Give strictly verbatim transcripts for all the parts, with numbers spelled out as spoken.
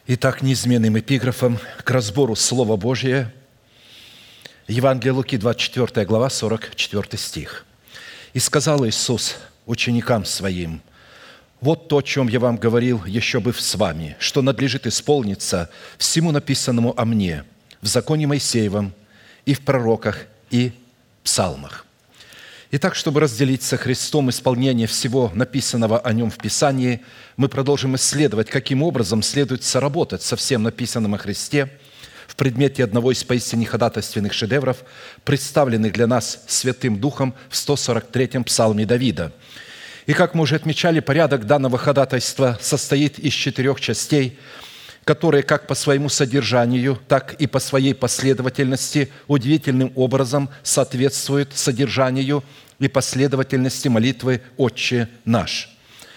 Итак, неизменным эпиграфом к разбору Слова Божия Евангелие Луки, двадцать четвёртая глава, сорок четвёртый стих. «И сказал Иисус ученикам Своим: вот то, о чем я вам говорил, еще быв с вами, что надлежит исполниться всему написанному о мне в законе Моисеевом и в пророках и псалмах». Итак, чтобы разделить со Христом исполнение всего написанного о Нем в Писании, мы продолжим исследовать, каким образом следует соработать со всем написанным о Христе в предмете одного из поистине ходатайственных шедевров, представленных для нас Святым Духом в сто сорок третьем псалме Давида. И, как мы уже отмечали, порядок данного ходатайства состоит из четырех частей, которые как по своему содержанию, так и по своей последовательности удивительным образом соответствуют содержанию и последовательности молитвы «Отче наш».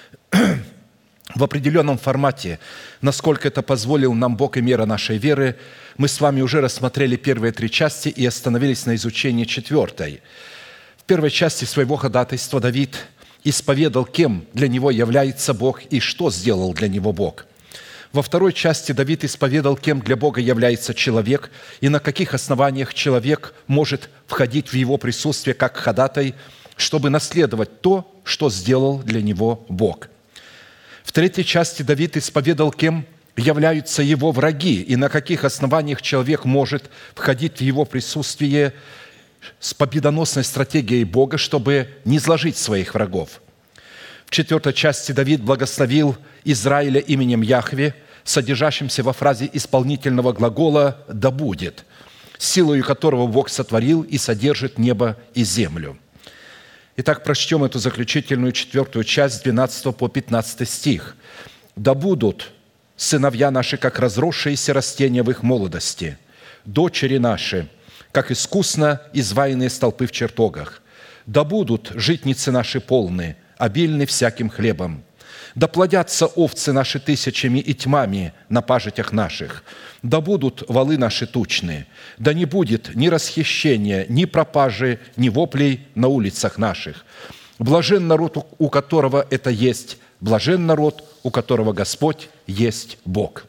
В определенном формате, насколько это позволил нам Бог и мера нашей веры, мы с вами уже рассмотрели первые три части и остановились на изучении четвертой. В первой части своего ходатайства Давид исповедал, кем для него является Бог и что сделал для него Бог. Во второй части Давид исповедал, кем для Бога является человек и на каких основаниях человек может входить в его присутствие как ходатай, чтобы наследовать то, что сделал для него Бог. В третьей части Давид исповедал, кем являются его враги и на каких основаниях человек может входить в его присутствие с победоносной стратегией Бога, чтобы низложить своих врагов. В четвертой части Давид благословил Израиля именем Яхве, содержащимся во фразе исполнительного глагола «да будет», силою которого Бог сотворил и содержит небо и землю. Итак, прочтем эту заключительную четвертую часть с двенадцатого по пятнадцатый стих. «Да будут сыновья наши, как разросшиеся растения в их молодости, дочери наши, как искусно изваянные столпы в чертогах. Да будут житницы наши полны, обильны всяким хлебом. Да плодятся овцы наши тысячами и тьмами на пажитях наших. Да будут валы наши тучны. Да не будет ни расхищения, ни пропажи, ни воплей на улицах наших. Блажен народ, у которого это есть, блажен народ, у которого Господь есть Бог».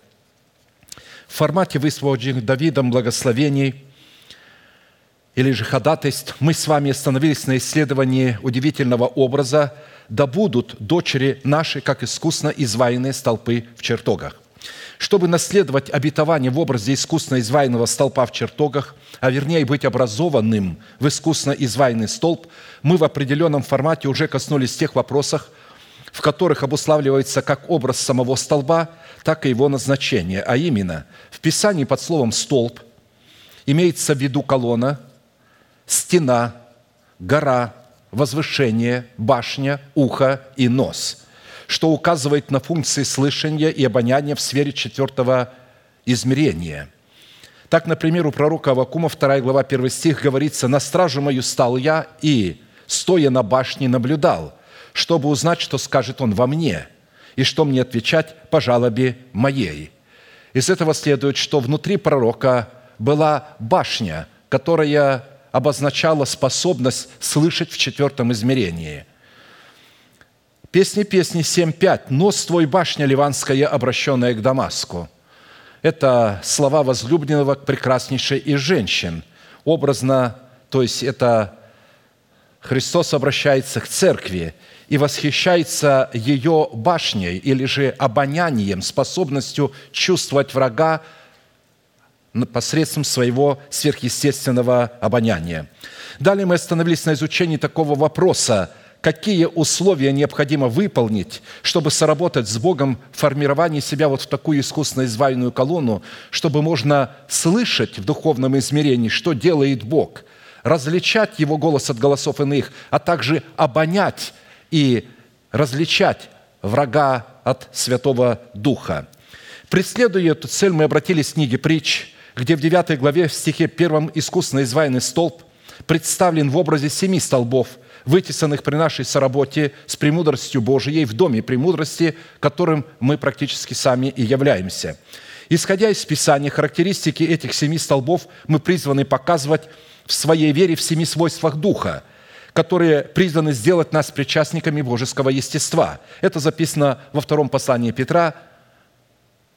В формате высвобожденных Давидом благословений или же ходатайств мы с вами остановились на исследовании удивительного образа «Да будут дочери наши, как искусно изваянные столпы в чертогах». Чтобы наследовать обетование в образе искусно изваянного столпа в чертогах, а вернее быть образованным в искусно изваянный столб, мы в определенном формате уже коснулись тех вопросов, в которых обуславливается как образ самого столба, так и его назначение. А именно, в Писании под словом «столб» имеется в виду колонна, стена, гора, возвышение, башня, ухо и нос, что указывает на функции слышания и обоняния в сфере четвертого измерения. Так, например, у пророка Аввакума, вторая глава, первый стих, говорится: «На стражу мою стал я и, стоя на башне, наблюдал, чтобы узнать, что скажет он во мне, и что мне отвечать по жалобе моей». Из этого следует, что внутри пророка была башня, которая обозначала способность слышать в четвертом измерении. Песни песни семь пять. «Нос твой, башня ливанская, обращенная к Дамаску». Это слова возлюбленного к прекраснейшей из женщин. Образно, то есть это Христос обращается к церкви и восхищается ее башней или же обонянием, способностью чувствовать врага посредством своего сверхъестественного обоняния. Далее мы остановились на изучении такого вопроса: какие условия необходимо выполнить, чтобы соработать с Богом в формировании себя вот в такую искусно изваянную колонну, чтобы можно слышать в духовном измерении, что делает Бог, различать Его голос от голосов иных, а также обонять и различать врага от Святого Духа. Преследуя эту цель, мы обратились к книге «Притч», где в девятой главе в стихе первом искусно изваянный столб представлен в образе семи столбов, вытесанных при нашей соработе с премудростью Божией в доме премудрости, которым мы практически сами и являемся. Исходя из Писания, характеристики этих семи столбов мы призваны показывать в своей вере в семи свойствах Духа, которые призваны сделать нас причастниками божеского естества. Это записано во втором послании Петра,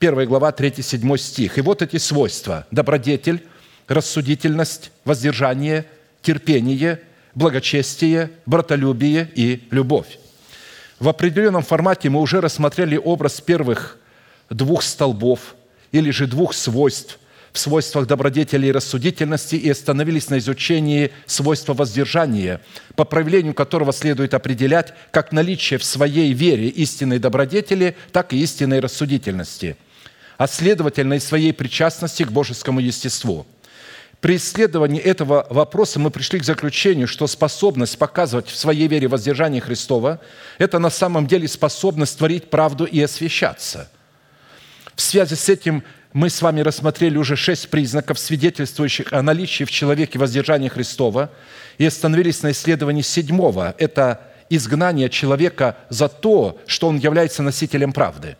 первая глава, третий-седьмой стих. И вот эти свойства: добродетель, рассудительность, воздержание, терпение, благочестие, братолюбие и любовь. В определенном формате мы уже рассмотрели образ первых двух столбов или же двух свойств в свойствах добродетели и рассудительности и остановились на изучении свойства воздержания, по проявлению которого следует определять как наличие в своей вере истинной добродетели, так и истинной рассудительности, а следовательно и своей причастности к божескому естеству. При исследовании этого вопроса мы пришли к заключению, что способность показывать в своей вере воздержание Христова – это на самом деле способность творить правду и освящаться. В связи с этим мы с вами рассмотрели уже шесть признаков, свидетельствующих о наличии в человеке воздержания Христова, и остановились на исследовании седьмого – это изгнание человека за то, что он является носителем правды.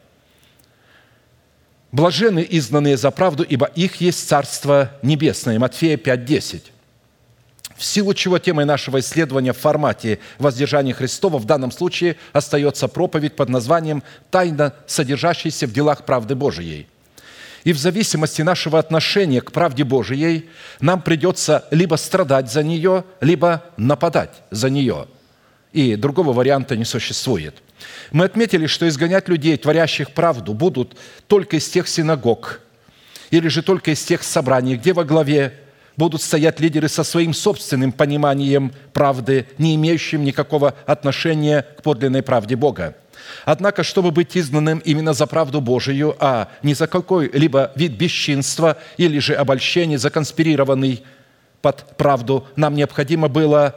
«Блаженны изгнанные за правду, ибо их есть Царство Небесное». Матфея пять десять. В силу чего темой нашего исследования в формате воздержания Христова в данном случае остается проповедь под названием «Тайна, содержащаяся в делах правды Божией». И в зависимости нашего отношения к правде Божией нам придется либо страдать за нее, либо нападать за нее. И другого варианта не существует. Мы отметили, что изгонять людей, творящих правду, будут только из тех синагог или же только из тех собраний, где во главе будут стоять лидеры со своим собственным пониманием правды, не имеющим никакого отношения к подлинной правде Бога. Однако, чтобы быть изгнанным именно за правду Божию, а не за какой-либо вид бесчинства или же обольщения, законспирированный под правду, нам необходимо было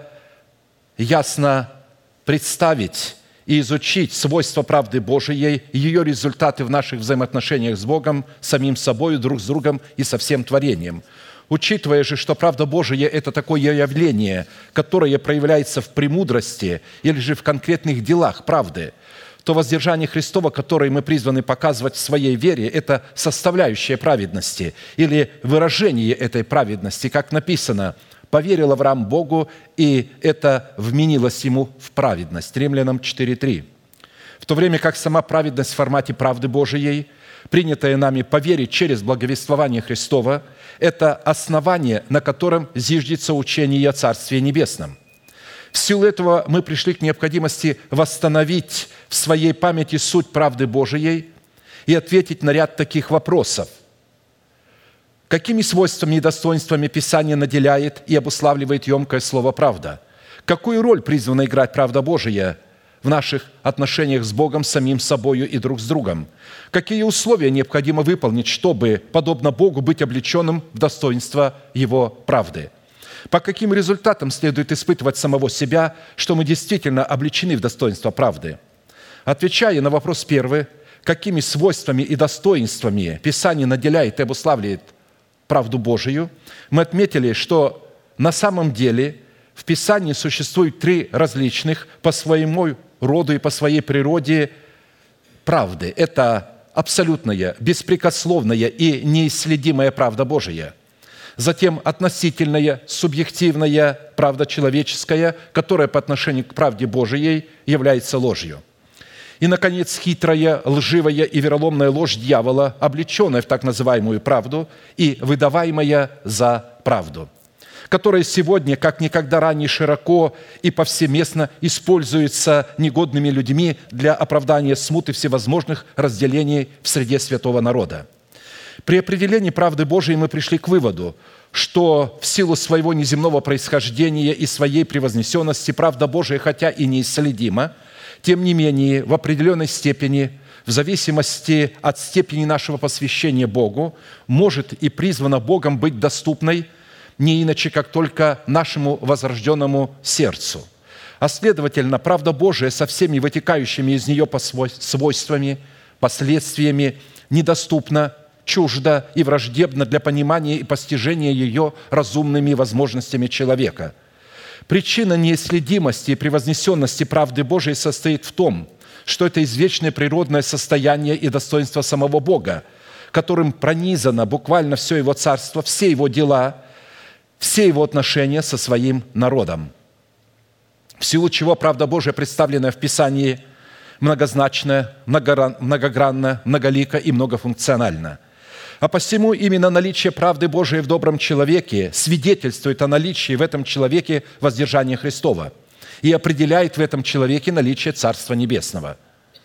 ясно представить и изучить свойства правды Божией, ее результаты в наших взаимоотношениях с Богом, самим собой, друг с другом и со всем творением. Учитывая же, что правда Божия – это такое явление, которое проявляется в премудрости или же в конкретных делах правды, то воздержание Христова, которое мы призваны показывать в своей вере, это составляющая праведности или выражение этой праведности, как написано: «Поверил Авраам Богу, и это вменилось ему в праведность». Римлянам четыре три. В то время как сама праведность в формате правды Божией, принятая нами по вере через благовествование Христова, это основание, на котором зиждется учение о Царстве Небесном. В силу этого мы пришли к необходимости восстановить в своей памяти суть правды Божией и ответить на ряд таких вопросов. Какими свойствами и достоинствами Писание наделяет и обуславливает емкое слово «правда»? Какую роль призвана играть правда Божия в наших отношениях с Богом, самим собою и друг с другом? Какие условия необходимо выполнить, чтобы, подобно Богу, быть облеченным в достоинство Его правды? По каким результатам следует испытывать самого себя, что мы действительно облечены в достоинство правды? Отвечая на вопрос первый, какими свойствами и достоинствами Писание наделяет и обуславливает правду Божию, мы отметили, что на самом деле в Писании существует три различных по своему роду и по своей природе правды. Это абсолютная, беспрекословная и неисследимая правда Божия. Затем относительная, субъективная правда человеческая, которая по отношению к правде Божией является ложью. И, наконец, хитрая, лживая и вероломная ложь дьявола, облеченная в так называемую правду и выдаваемая за правду, которая сегодня, как никогда ранее, широко и повсеместно используется негодными людьми для оправдания смут и всевозможных разделений в среде святого народа. При определении правды Божией мы пришли к выводу, что в силу своего неземного происхождения и своей превознесенности правда Божия, хотя и неисследима, тем не менее, в определенной степени, в зависимости от степени нашего посвящения Богу, может и призвана Богом быть доступной не иначе, как только нашему возрожденному сердцу. А следовательно, правда Божия со всеми вытекающими из нее свойствами, последствиями недоступна, чужда и враждебна для понимания и постижения ее разумными возможностями человека. Причина неисследимости и превознесенности правды Божией состоит в том, что это извечное природное состояние и достоинство самого Бога, которым пронизано буквально все Его царство, все Его дела, все Его отношения со своим народом. В силу чего правда Божия, представленная в Писании, многозначно, многогранно, многолико и многофункционально. А посему именно наличие правды Божией в добром человеке свидетельствует о наличии в этом человеке воздержания Христова и определяет в этом человеке наличие Царства Небесного.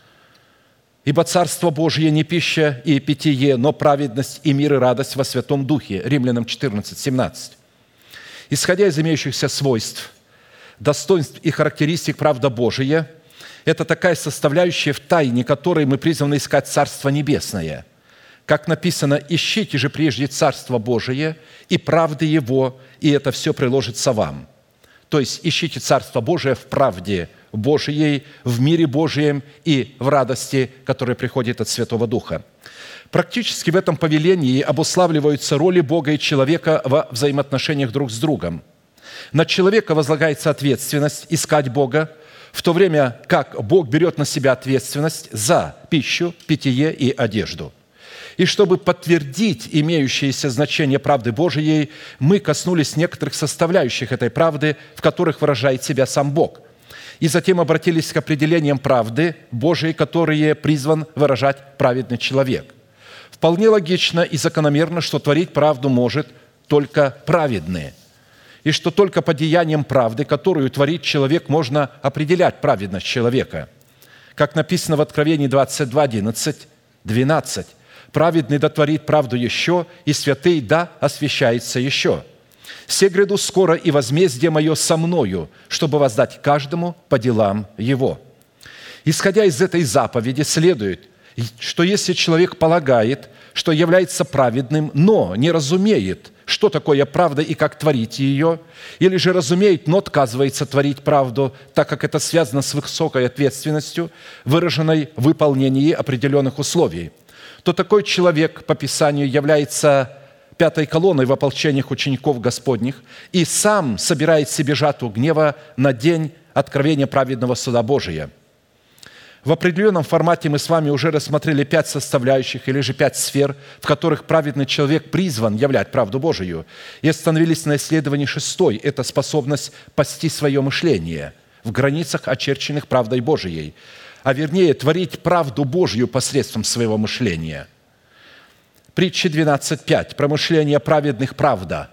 «Ибо Царство Божие не пища и питье, но праведность и мир и радость во Святом Духе». Римлянам четырнадцать, семнадцать. Исходя из имеющихся свойств, достоинств и характеристик правда Божия, это такая составляющая, в тайне которой мы призваны искать Царство Небесное. Как написано: «Ищите же прежде Царство Божие и правды Его, и это все приложится вам». То есть ищите Царство Божие в правде Божией, в мире Божием и в радости, которая приходит от Святого Духа. Практически в этом повелении обуславливаются роли Бога и человека во взаимоотношениях друг с другом. На человека возлагается ответственность искать Бога, в то время как Бог берет на себя ответственность за пищу, питье и одежду. И чтобы подтвердить имеющееся значение правды Божией, мы коснулись некоторых составляющих этой правды, в которых выражает себя сам Бог. И затем обратились к определениям правды Божией, которые призван выражать праведный человек. Вполне логично и закономерно, что творить правду может только праведный, и что только по деяниям правды, которую творит человек, можно определять праведность человека. Как написано в Откровении двадцать два, одиннадцать, двенадцать. «Праведный да творит правду еще, и святый да освящается еще. Се гряду скоро, и возмездие мое со мною, чтобы воздать каждому по делам его». Исходя из этой заповеди следует, что если человек полагает, что является праведным, но не разумеет, что такое правда и как творить ее, или же разумеет, но отказывается творить правду, так как это связано с высокой ответственностью, выраженной в выполнении определенных условий, то такой человек по Писанию является пятой колонной в ополчениях учеников Господних и сам собирает себе жатву гнева на день откровения праведного суда Божия. В определенном формате мы с вами уже рассмотрели пять составляющих или же пять сфер, в которых праведный человек призван являть правду Божию, и остановились на исследовании шестой – это способность пасти свое мышление в границах, очерченных правдой Божией, а вернее творить правду Божью посредством своего мышления. Притча двенадцать пять. «Про мышление праведных правда,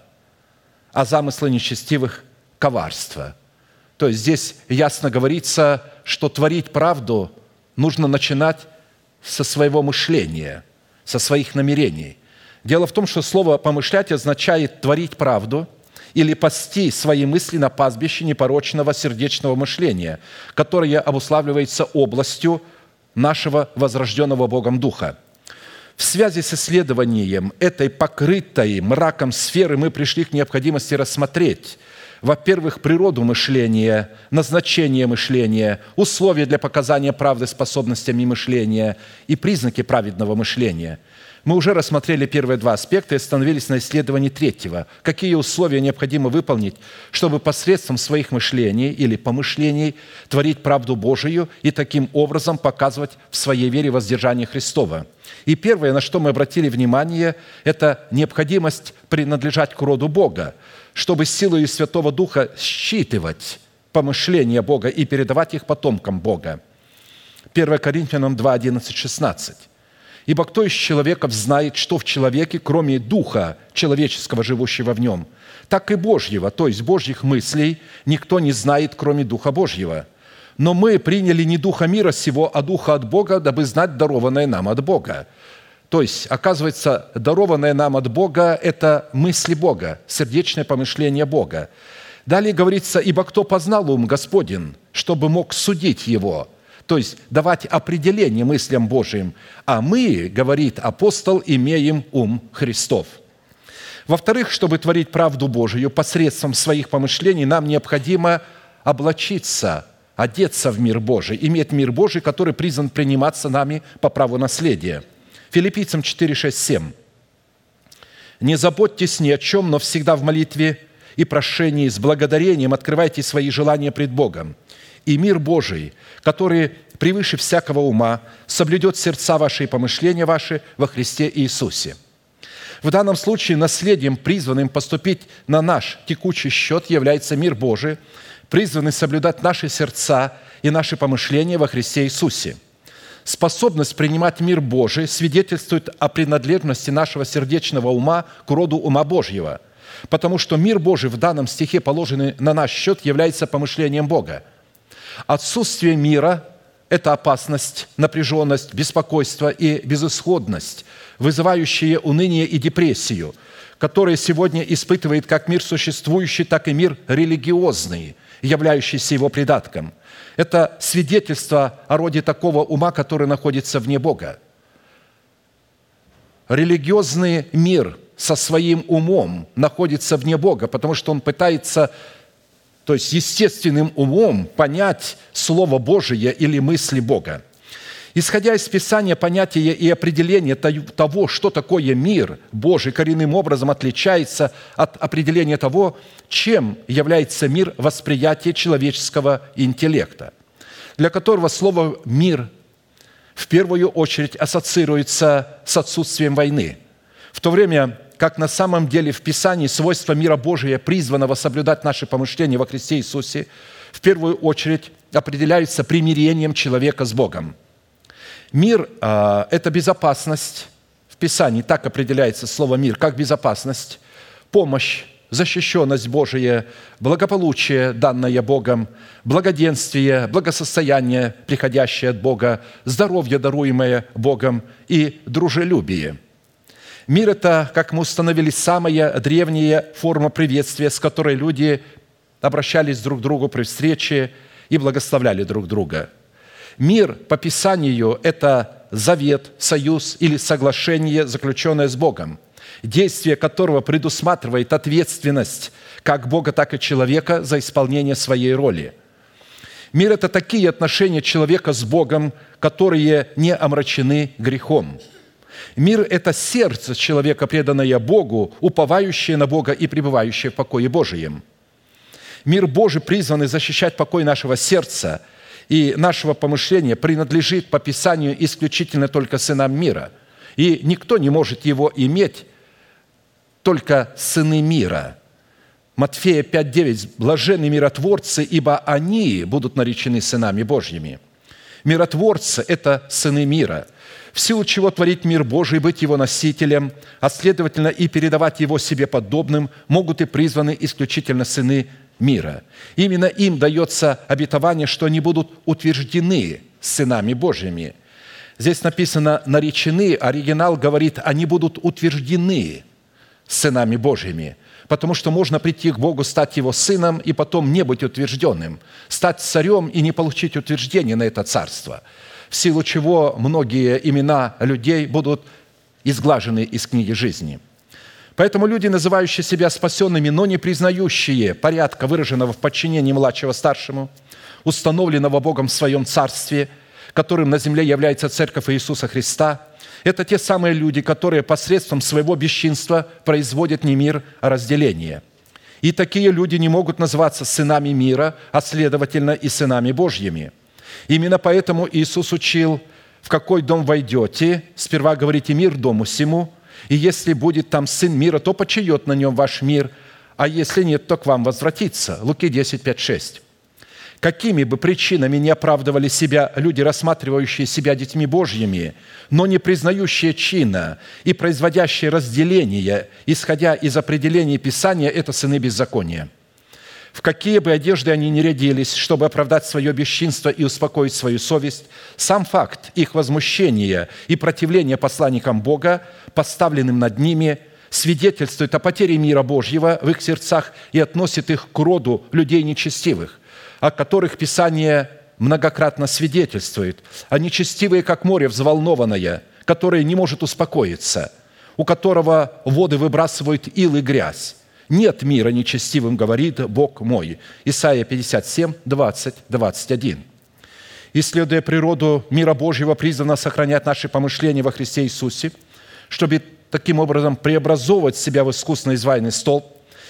а замыслы нечестивых – коварство». То есть здесь ясно говорится, что творить правду нужно начинать со своего мышления, со своих намерений. Дело в том, что слово «помышлять» означает творить правду или пасти свои мысли на пастбище непорочного сердечного мышления, которое обуславливается областью нашего возрожденного Богом Духа. В связи с исследованием этой покрытой мраком сферы мы пришли к необходимости рассмотреть, во-первых, природу мышления, назначение мышления, условия для показания правды способностями мышления и признаки праведного мышления. Мы уже рассмотрели первые два аспекта и остановились на исследовании третьего. Какие условия необходимо выполнить, чтобы посредством своих мышлений или помышлений творить правду Божию и таким образом показывать в своей вере воздержание Христова. И первое, на что мы обратили внимание, это необходимость принадлежать к роду Бога, чтобы силой Святого Духа считывать помышления Бога и передавать их потомкам Бога. первое Коринфянам два, одиннадцать, шестнадцать. «Ибо кто из человеков знает, что в человеке, кроме духа человеческого, живущего в нем, так и Божьего, то есть Божьих мыслей, никто не знает, кроме Духа Божьего. Но мы приняли не духа мира сего, а духа от Бога, дабы знать дарованное нам от Бога». То есть, оказывается, дарованное нам от Бога – это мысли Бога, сердечное помышление Бога. Далее говорится: «Ибо кто познал ум Господень, чтобы мог судить его?» То есть, давать определение мыслям Божиим. А мы, говорит апостол, имеем ум Христов. Во-вторых, чтобы творить правду Божию посредством своих помышлений, нам необходимо облачиться, одеться в мир Божий, иметь мир Божий, который призван приниматься нами по праву наследия. Филиппийцам четыре, шесть, семь. «Не заботьтесь ни о чем, но всегда в молитве и прошении с благодарением открывайте свои желания пред Богом. И мир Божий, который превыше всякого ума, соблюдет сердца ваши и помышления ваши во Христе Иисусе». В данном случае наследием, призванным поступить на наш текущий счет, является мир Божий, призваны соблюдать наши сердца и наши помышления во Христе Иисусе. Способность принимать мир Божий свидетельствует о принадлежности нашего сердечного ума к роду ума Божьего, потому что мир Божий в данном стихе, положенный на наш счет, является помышлением Бога. Отсутствие мира – это опасность, напряженность, беспокойство и безысходность, вызывающие уныние и депрессию, которые сегодня испытывает как мир существующий, так и мир религиозный, являющийся его придатком. Это свидетельство о роде такого ума, который находится вне Бога. Религиозный мир со своим умом находится вне Бога, потому что он пытается, то есть естественным умом, понять Слово Божие или мысли Бога. Исходя из Писания, понятие и определение того, что такое мир Божий, коренным образом отличается от определения того, чем является мир восприятия человеческого интеллекта, для которого слово «мир» в первую очередь ассоциируется с отсутствием войны, в то время как на самом деле в Писании свойства мира Божия, призванного соблюдать наши помышления во Христе Иисусе, в первую очередь определяются примирением человека с Богом. Мир – это безопасность. В Писании так определяется слово «мир», как безопасность, помощь, защищенность Божия, благополучие, данное Богом, благоденствие, благосостояние, приходящее от Бога, здоровье, даруемое Богом, и дружелюбие. Мир – это, как мы установили, самая древняя форма приветствия, с которой люди обращались друг к другу при встрече и благословляли друг друга. Мир по Писанию – это завет, союз или соглашение, заключенное с Богом, действие которого предусматривает ответственность как Бога, так и человека за исполнение своей роли. Мир – это такие отношения человека с Богом, которые не омрачены грехом. Мир – это сердце человека, преданное Богу, уповающее на Бога и пребывающее в покое Божием. Мир Божий, призванный защищать покой нашего сердца и нашего помышления, принадлежит по Писанию исключительно только сынам мира. И никто не может его иметь, только сыны мира. Матфея пять девять. «Блаженны миротворцы, ибо они будут наречены сынами Божьими». Миротворцы – это сыны мира, в силу чего творить мир Божий, быть его носителем, а следовательно и передавать его себе подобным, могут и призваны исключительно сыны мира. Именно им дается обетование, что они будут утверждены сынами Божьими. Здесь написано «наречены», оригинал говорит «они будут утверждены сынами Божьими», потому что можно прийти к Богу, стать Его сыном и потом не быть утвержденным, стать царем и не получить утверждение на это царство, в силу чего многие имена людей будут изглажены из книги жизни. Поэтому люди, называющие себя спасенными, но не признающие порядка, выраженного в подчинении младшего старшему, установленного Богом в Своем Царстве, которым на земле является Церковь Иисуса Христа, это те самые люди, которые посредством своего бесчинства производят не мир, а разделение. И такие люди не могут называться сынами мира, а следовательно и сынами Божьими. Именно поэтому Иисус учил: в какой дом войдете, сперва говорите мир дому сему, и если будет там сын мира, то почиет на нем ваш мир, а если нет, то к вам возвратится». Луки десять пять шесть. Какими бы причинами не оправдывали себя люди, рассматривающие себя детьми Божьими, но не признающие чина и производящие разделение, исходя из определений Писания, это сыны беззакония. В какие бы одежды они ни рядились, чтобы оправдать свое бесчинство и успокоить свою совесть, сам факт их возмущения и противления посланникам Бога, поставленным над ними, свидетельствует о потере мира Божьего в их сердцах и относит их к роду людей нечестивых, о которых Писание многократно свидетельствует. Они нечестивые, как море взволнованное, которое не может успокоиться, у которого воды выбрасывают ил и грязь. «Нет мира нечестивым, говорит Бог мой». Исайя пятьдесят семь, двадцать, двадцать один. Исследуя природу мира Божьего, призвано сохранять наши помышления во Христе Иисусе, чтобы таким образом преобразовывать себя в искусно изваянный столб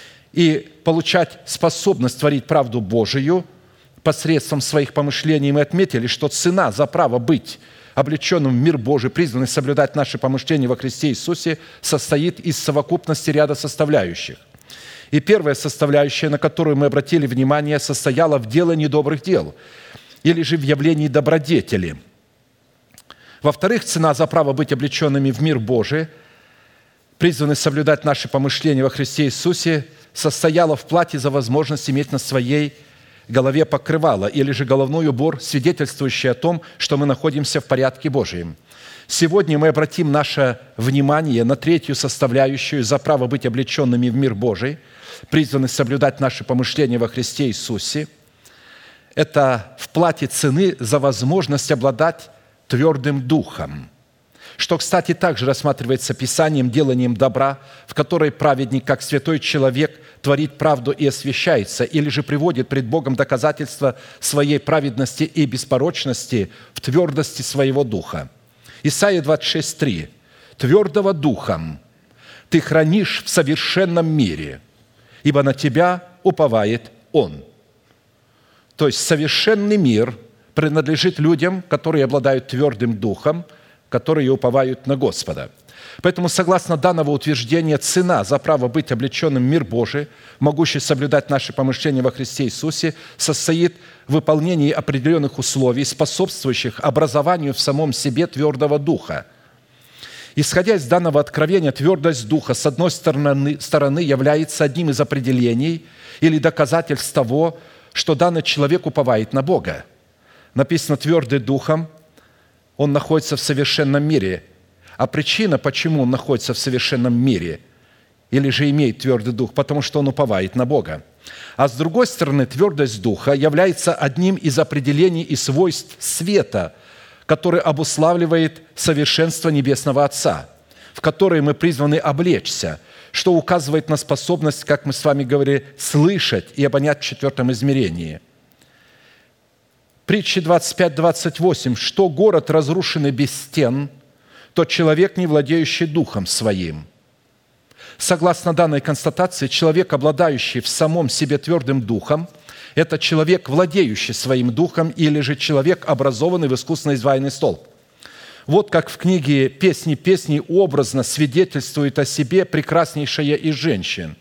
и получать способность творить правду Божию посредством своих помышлений. Мы отметили, что цена за право быть облеченным в мир Божий, призванный соблюдать наши помышления во Христе Иисусе, состоит из совокупности ряда составляющих. И первая составляющая, на которую мы обратили внимание, состояла в делании добрых дел или же в явлении добродетели. Во-вторых, цена за право быть облеченными в мир Божий, призваны соблюдать наши помышления во Христе Иисусе, состояла в плате за возможность иметь на своей голове покрывало или же головной убор, свидетельствующий о том, что мы находимся в порядке Божьем. Сегодня мы обратим наше внимание на третью составляющую за право быть облеченными в мир Божий, призваны соблюдать наши помышления во Христе Иисусе. Это в плате цены за возможность обладать твердым духом, что, кстати, также рассматривается Писанием деланием добра, в которой праведник, как святой человек, творит правду и освящается, или же приводит пред Богом доказательства своей праведности и беспорочности в твердости своего духа. Исайя двадцать шесть три. «Твердого духом ты хранишь в совершенном мире, ибо на тебя уповает Он». То есть совершенный мир принадлежит людям, которые обладают твердым духом, которые уповают на Господа. Поэтому, согласно данного утверждения, цена за право быть облеченным в мир Божий, могущий соблюдать наши помышления во Христе Иисусе, состоит в выполнении определенных условий, способствующих образованию в самом себе твердого духа. Исходя из данного откровения, твердость духа, с одной стороны, стороны является одним из определений или доказательств того, что данный человек уповает на Бога. Написано «твердый духом», он находится в совершенном мире. А причина, почему он находится в совершенном мире или же имеет твердый дух, потому что он уповает на Бога. А с другой стороны, твердость духа является одним из определений и свойств света, который обуславливает совершенство Небесного Отца, в которое мы призваны облечься, что указывает на способность, как мы с вами говорили, слышать и обонять в четвертом измерении. Притчи двадцать пять двадцать восемь. «Что город, разрушенный без стен, то человек, не владеющий духом своим». Согласно данной констатации, человек, обладающий в самом себе твердым духом, это человек, владеющий своим духом, или же человек, образованный в искусно изваянный столб. Вот как в книге «Песни песней» образно свидетельствует о себе прекраснейшая из женщин.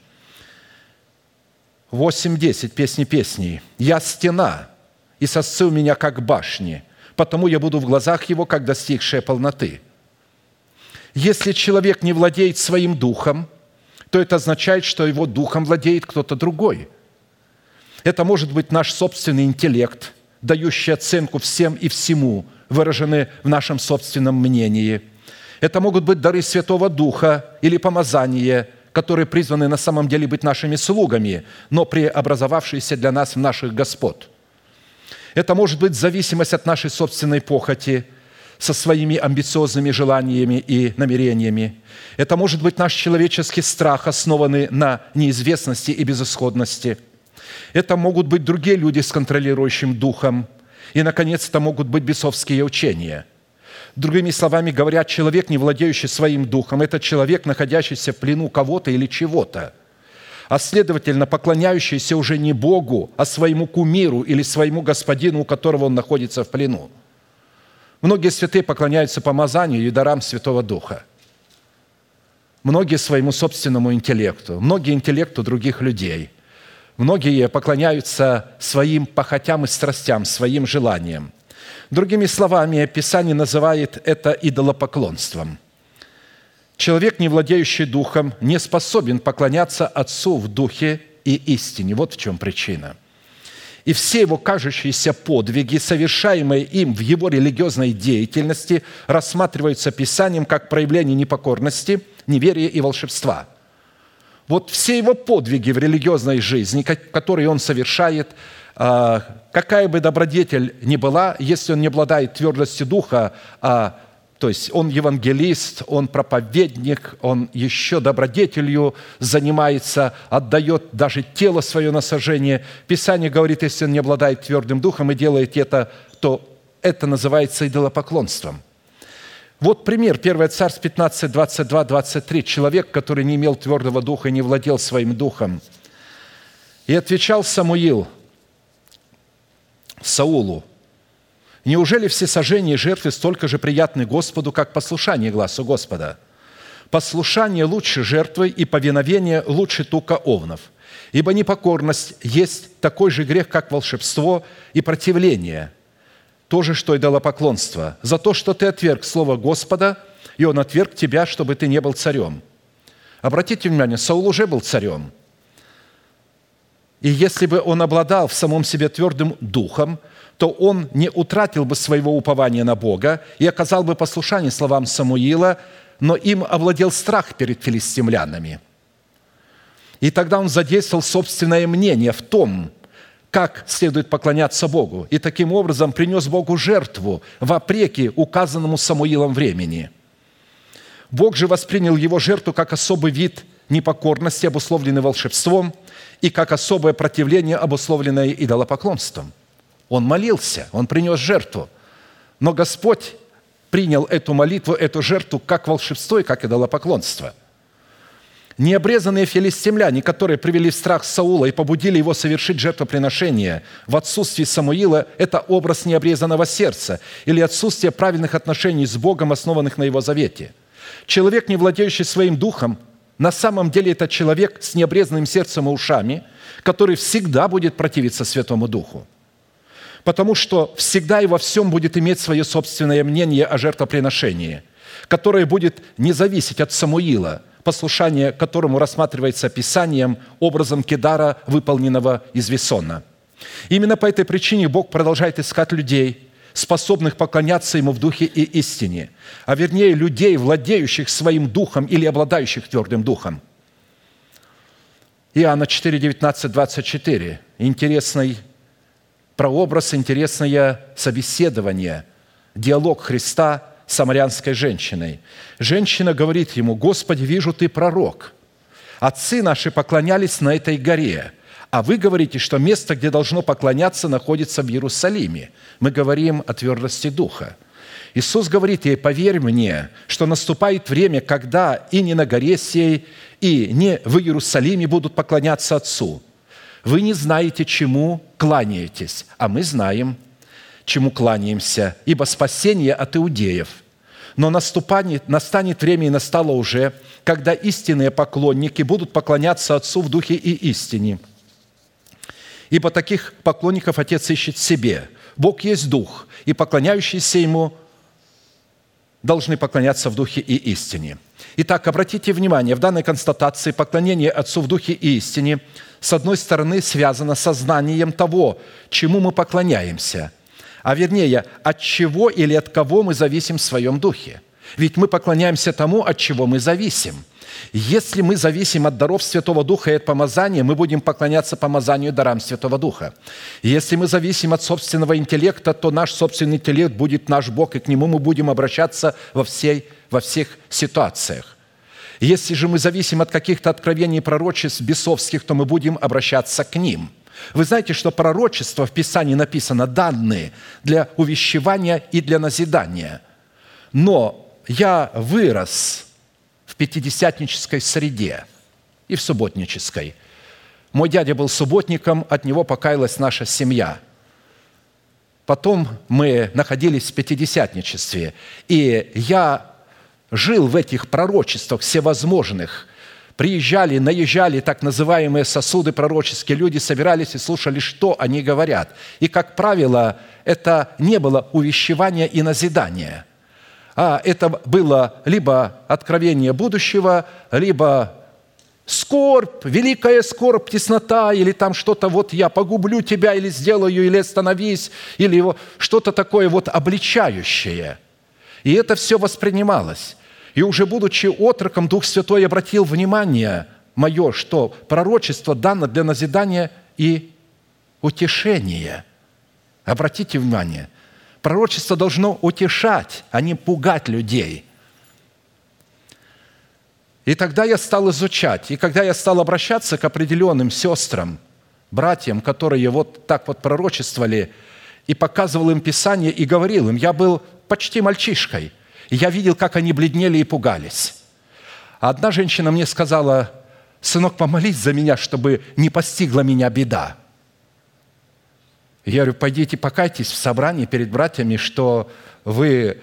восемь десять, «Песни песней». «Я стена, и сосцы у меня, как башни, потому я буду в глазах его, как достигшая полноты». Если человек не владеет своим духом, то это означает, что его духом владеет кто-то другой. Это может быть наш собственный интеллект, дающий оценку всем и всему, выраженный в нашем собственном мнении. Это могут быть дары Святого Духа или помазания, которые призваны на самом деле быть нашими слугами, но преобразовавшиеся для нас в наших господ. Это может быть зависимость от нашей собственной похоти, со своими амбициозными желаниями и намерениями. Это может быть наш человеческий страх, основанный на неизвестности и безысходности. Это могут быть другие люди с контролирующим духом. И, наконец, это могут быть бесовские учения. Другими словами говоря, человек, не владеющий своим духом, это человек, находящийся в плену кого-то или чего-то, а следовательно, поклоняющийся уже не Богу, а своему кумиру или своему господину, у которого он находится в плену. Многие святые поклоняются помазанию и дарам Святого Духа. Многие своему собственному интеллекту, многие интеллекту других людей. Многие поклоняются своим похотям и страстям, своим желаниям. Другими словами, Писание называет это идолопоклонством. Человек, не владеющий духом, не способен поклоняться Отцу в духе и истине. Вот в чем причина. И все его кажущиеся подвиги, совершаемые им в его религиозной деятельности, рассматриваются Писанием как проявление непокорности, неверия и волшебства. Вот все его подвиги в религиозной жизни, которые он совершает, какая бы добродетель ни была, если он не обладает твердостью духа, то есть он евангелист, он проповедник, он еще добродетелью занимается, отдает даже тело свое на сожжение. Писание говорит, если он не обладает твердым духом и делает это, то это называется идолопоклонством. Вот пример. первое Царств пятнадцать, двадцать два, двадцать три. Человек, который не имел твердого духа и не владел своим духом. И отвечал Самуил Саулу: «Неужели все сожжения и жертвы столько же приятны Господу, как послушание гласу Господа? Послушание лучше жертвы, и повиновение лучше тука овнов. Ибо непокорность есть такой же грех, как волшебство и противление, то же, что идолопоклонство, за то, что ты отверг слово Господа, и Он отверг тебя, чтобы ты не был царем». Обратите внимание, Саул уже был царем. И если бы он обладал в самом себе твердым духом, то он не утратил бы своего упования на Бога и оказал бы послушание словам Самуила, но им овладел страх перед филистимлянами. И тогда он задействовал собственное мнение в том, как следует поклоняться Богу, и таким образом принес Богу жертву вопреки указанному Самуилом времени. Бог же воспринял его жертву как особый вид непокорности, обусловленный волшебством, и как особое противление, обусловленное идолопоклонством. Он молился, он принес жертву, но Господь принял эту молитву, эту жертву как волшебство и как идолопоклонство. Необрезанные филистимляне, которые привели в страх Саула и побудили его совершить жертвоприношение в отсутствии Самуила, это образ необрезанного сердца или отсутствие правильных отношений с Богом, основанных на Его завете. Человек, не владеющий своим духом, на самом деле это человек с необрезанным сердцем и ушами, который всегда будет противиться Святому Духу, потому что всегда и во всем будет иметь свое собственное мнение о жертвоприношении, которое будет не зависеть от Самуила, послушание которому рассматривается Писанием образом кедара, выполненного из весона. Именно по этой причине Бог продолжает искать людей, способных поклоняться Ему в духе и истине, а вернее людей, владеющих своим духом или обладающих твердым духом. Иоанна четыре, девятнадцать, двадцать четыре. Интересный прообраз, интересное собеседование, диалог Христа с самарянской женщиной. Женщина говорит ему: «Господи, вижу, ты пророк. Отцы наши поклонялись на этой горе, а вы говорите, что место, где должно поклоняться, находится в Иерусалиме». Мы говорим о твердости духа. Иисус говорит ей: «Поверь мне, что наступает время, когда и не на горе сей, и не в Иерусалиме будут поклоняться Отцу. Вы не знаете, чему кланяетесь, а мы знаем, чему кланяемся, ибо спасение от иудеев. Но наступанет, настанет время, и настало уже, когда истинные поклонники будут поклоняться Отцу в духе и истине. Ибо таких поклонников Отец ищет себе. Бог есть Дух, и поклоняющиеся Ему должны поклоняться в духе и истине». Итак, обратите внимание, в данной констатации поклонение Отцу в духе и истине с одной стороны связано со знанием того, чему мы поклоняемся, а вернее, от чего или от кого мы зависим в своем духе. Ведь мы поклоняемся тому, от чего мы зависим. Если мы зависим от даров Святого Духа и от помазания, мы будем поклоняться помазанию и дарам Святого Духа. Если мы зависим от собственного интеллекта, то наш собственный интеллект будет наш Бог, и к Нему мы будем обращаться во, всей, во всех ситуациях. Если же мы зависим от каких-то откровений пророчеств бесовских, то мы будем обращаться к ним. Вы знаете, что пророчество в Писании написано данные для увещевания и для назидания. Но я вырос в пятидесятнической среде и в субботнической. Мой дядя был субботником, от него покаялась наша семья. Потом мы находились в пятидесятничестве, и я жил в этих пророчествах всевозможных. Приезжали, наезжали так называемые сосуды пророческие, люди собирались и слушали, что они говорят. И, как правило, это не было увещевание и назидание, а это было либо откровение будущего, либо скорбь, великая скорбь, теснота, или там что-то вот «я погублю тебя», или «сделаю», или «остановись», или что-то такое вот обличающее. И это все воспринималось. И уже будучи отроком, Дух Святой обратил внимание мое, что пророчество дано для назидания и утешения. Обратите внимание, пророчество должно утешать, а не пугать людей. И тогда я стал изучать, и когда я стал обращаться к определенным сестрам, братьям, которые вот так вот пророчествовали, и показывал им Писание, и говорил им, я был почти мальчишкой, и я видел, как они бледнели и пугались. А одна женщина мне сказала: «Сынок, помолись за меня, чтобы не постигла меня беда». Я говорю: «Пойдите покайтесь в собрании перед братьями, что вы...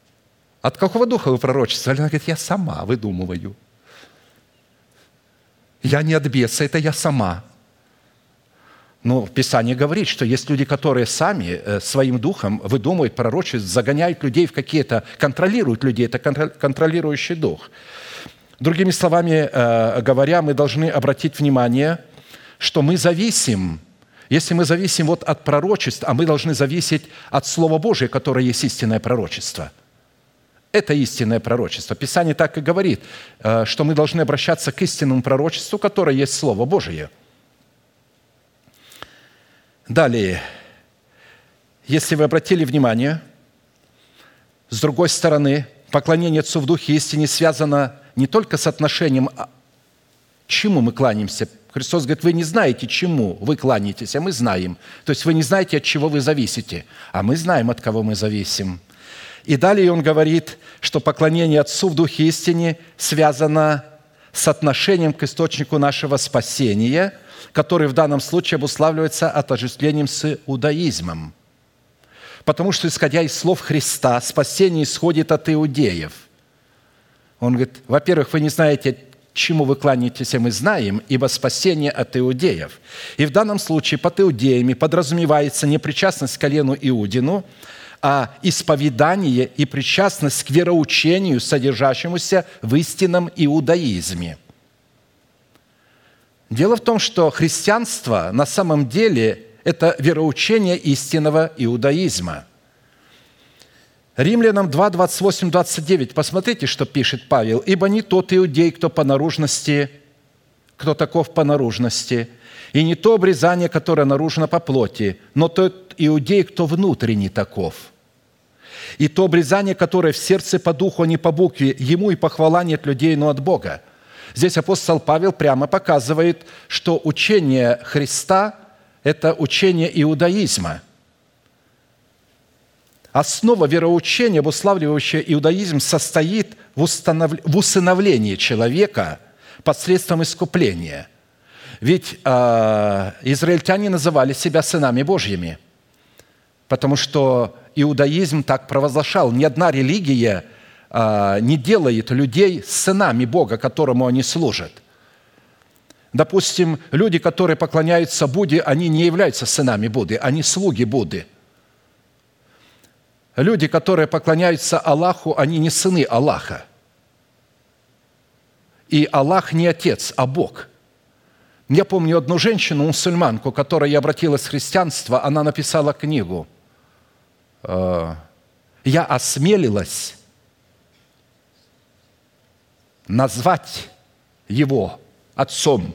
От какого духа вы пророчествовали?» Она говорит: «Я сама выдумываю». Я не от беса, это я сама. Но Писание говорит, что есть люди, которые сами своим духом выдумывают, пророчествуют, загоняют людей в какие-то, контролируют людей, это контролирующий дух. Другими словами говоря, мы должны обратить внимание, что мы зависим, если мы зависим вот от пророчеств, а мы должны зависеть от Слова Божия, которое есть истинное пророчество. Это истинное пророчество. Писание так и говорит, что мы должны обращаться к истинному пророчеству, которое есть Слово Божие. Далее, если вы обратили внимание, с другой стороны, поклонение Отцу в Духе истине связано не только с отношением, чему мы кланяемся. Христос говорит, вы не знаете, чему вы кланяетесь, а мы знаем. То есть вы не знаете, от чего вы зависите, а мы знаем, от кого мы зависим. И далее Он говорит, что поклонение Отцу в Духе истине связано с отношением к источнику нашего спасения, который в данном случае обуславливается отождествлением с иудаизмом. Потому что, исходя из слов Христа, спасение исходит от иудеев. Он говорит, во-первых, вы не знаете, чему вы кланяетесь, а мы знаем, ибо спасение от иудеев. И в данном случае под иудеями подразумевается не причастность к колену Иудину, а исповедание и причастность к вероучению, содержащемуся в истинном иудаизме. Дело в том, что христианство на самом деле – это вероучение истинного иудаизма. Римлянам два, двадцать восемь, двадцать девять. Посмотрите, что пишет Павел. «Ибо не тот иудей, кто по наружности, кто таков по наружности, и не то обрезание, которое наружно по плоти, но тот иудей, кто внутренний таков. И то обрезание, которое в сердце по духу, а не по букве, ему и похвала не от людей, но от Бога». Здесь апостол Павел прямо показывает, что учение Христа – это учение иудаизма. Основа вероучения, обуславливающая иудаизм, состоит в, установ... в усыновлении человека посредством искупления. Ведь э, израильтяне называли себя сынами Божьими, потому что иудаизм так провозглашал. Ни одна религия э, не делает людей сынами Бога, которому они служат. Допустим, люди, которые поклоняются Будде, они не являются сынами Будды, они слуги Будды. Люди, которые поклоняются Аллаху, они не сыны Аллаха. И Аллах не отец, а Бог. Я помню одну женщину, мусульманку, которая обратилась в христианство, она написала книгу. «Я осмелилась назвать его отцом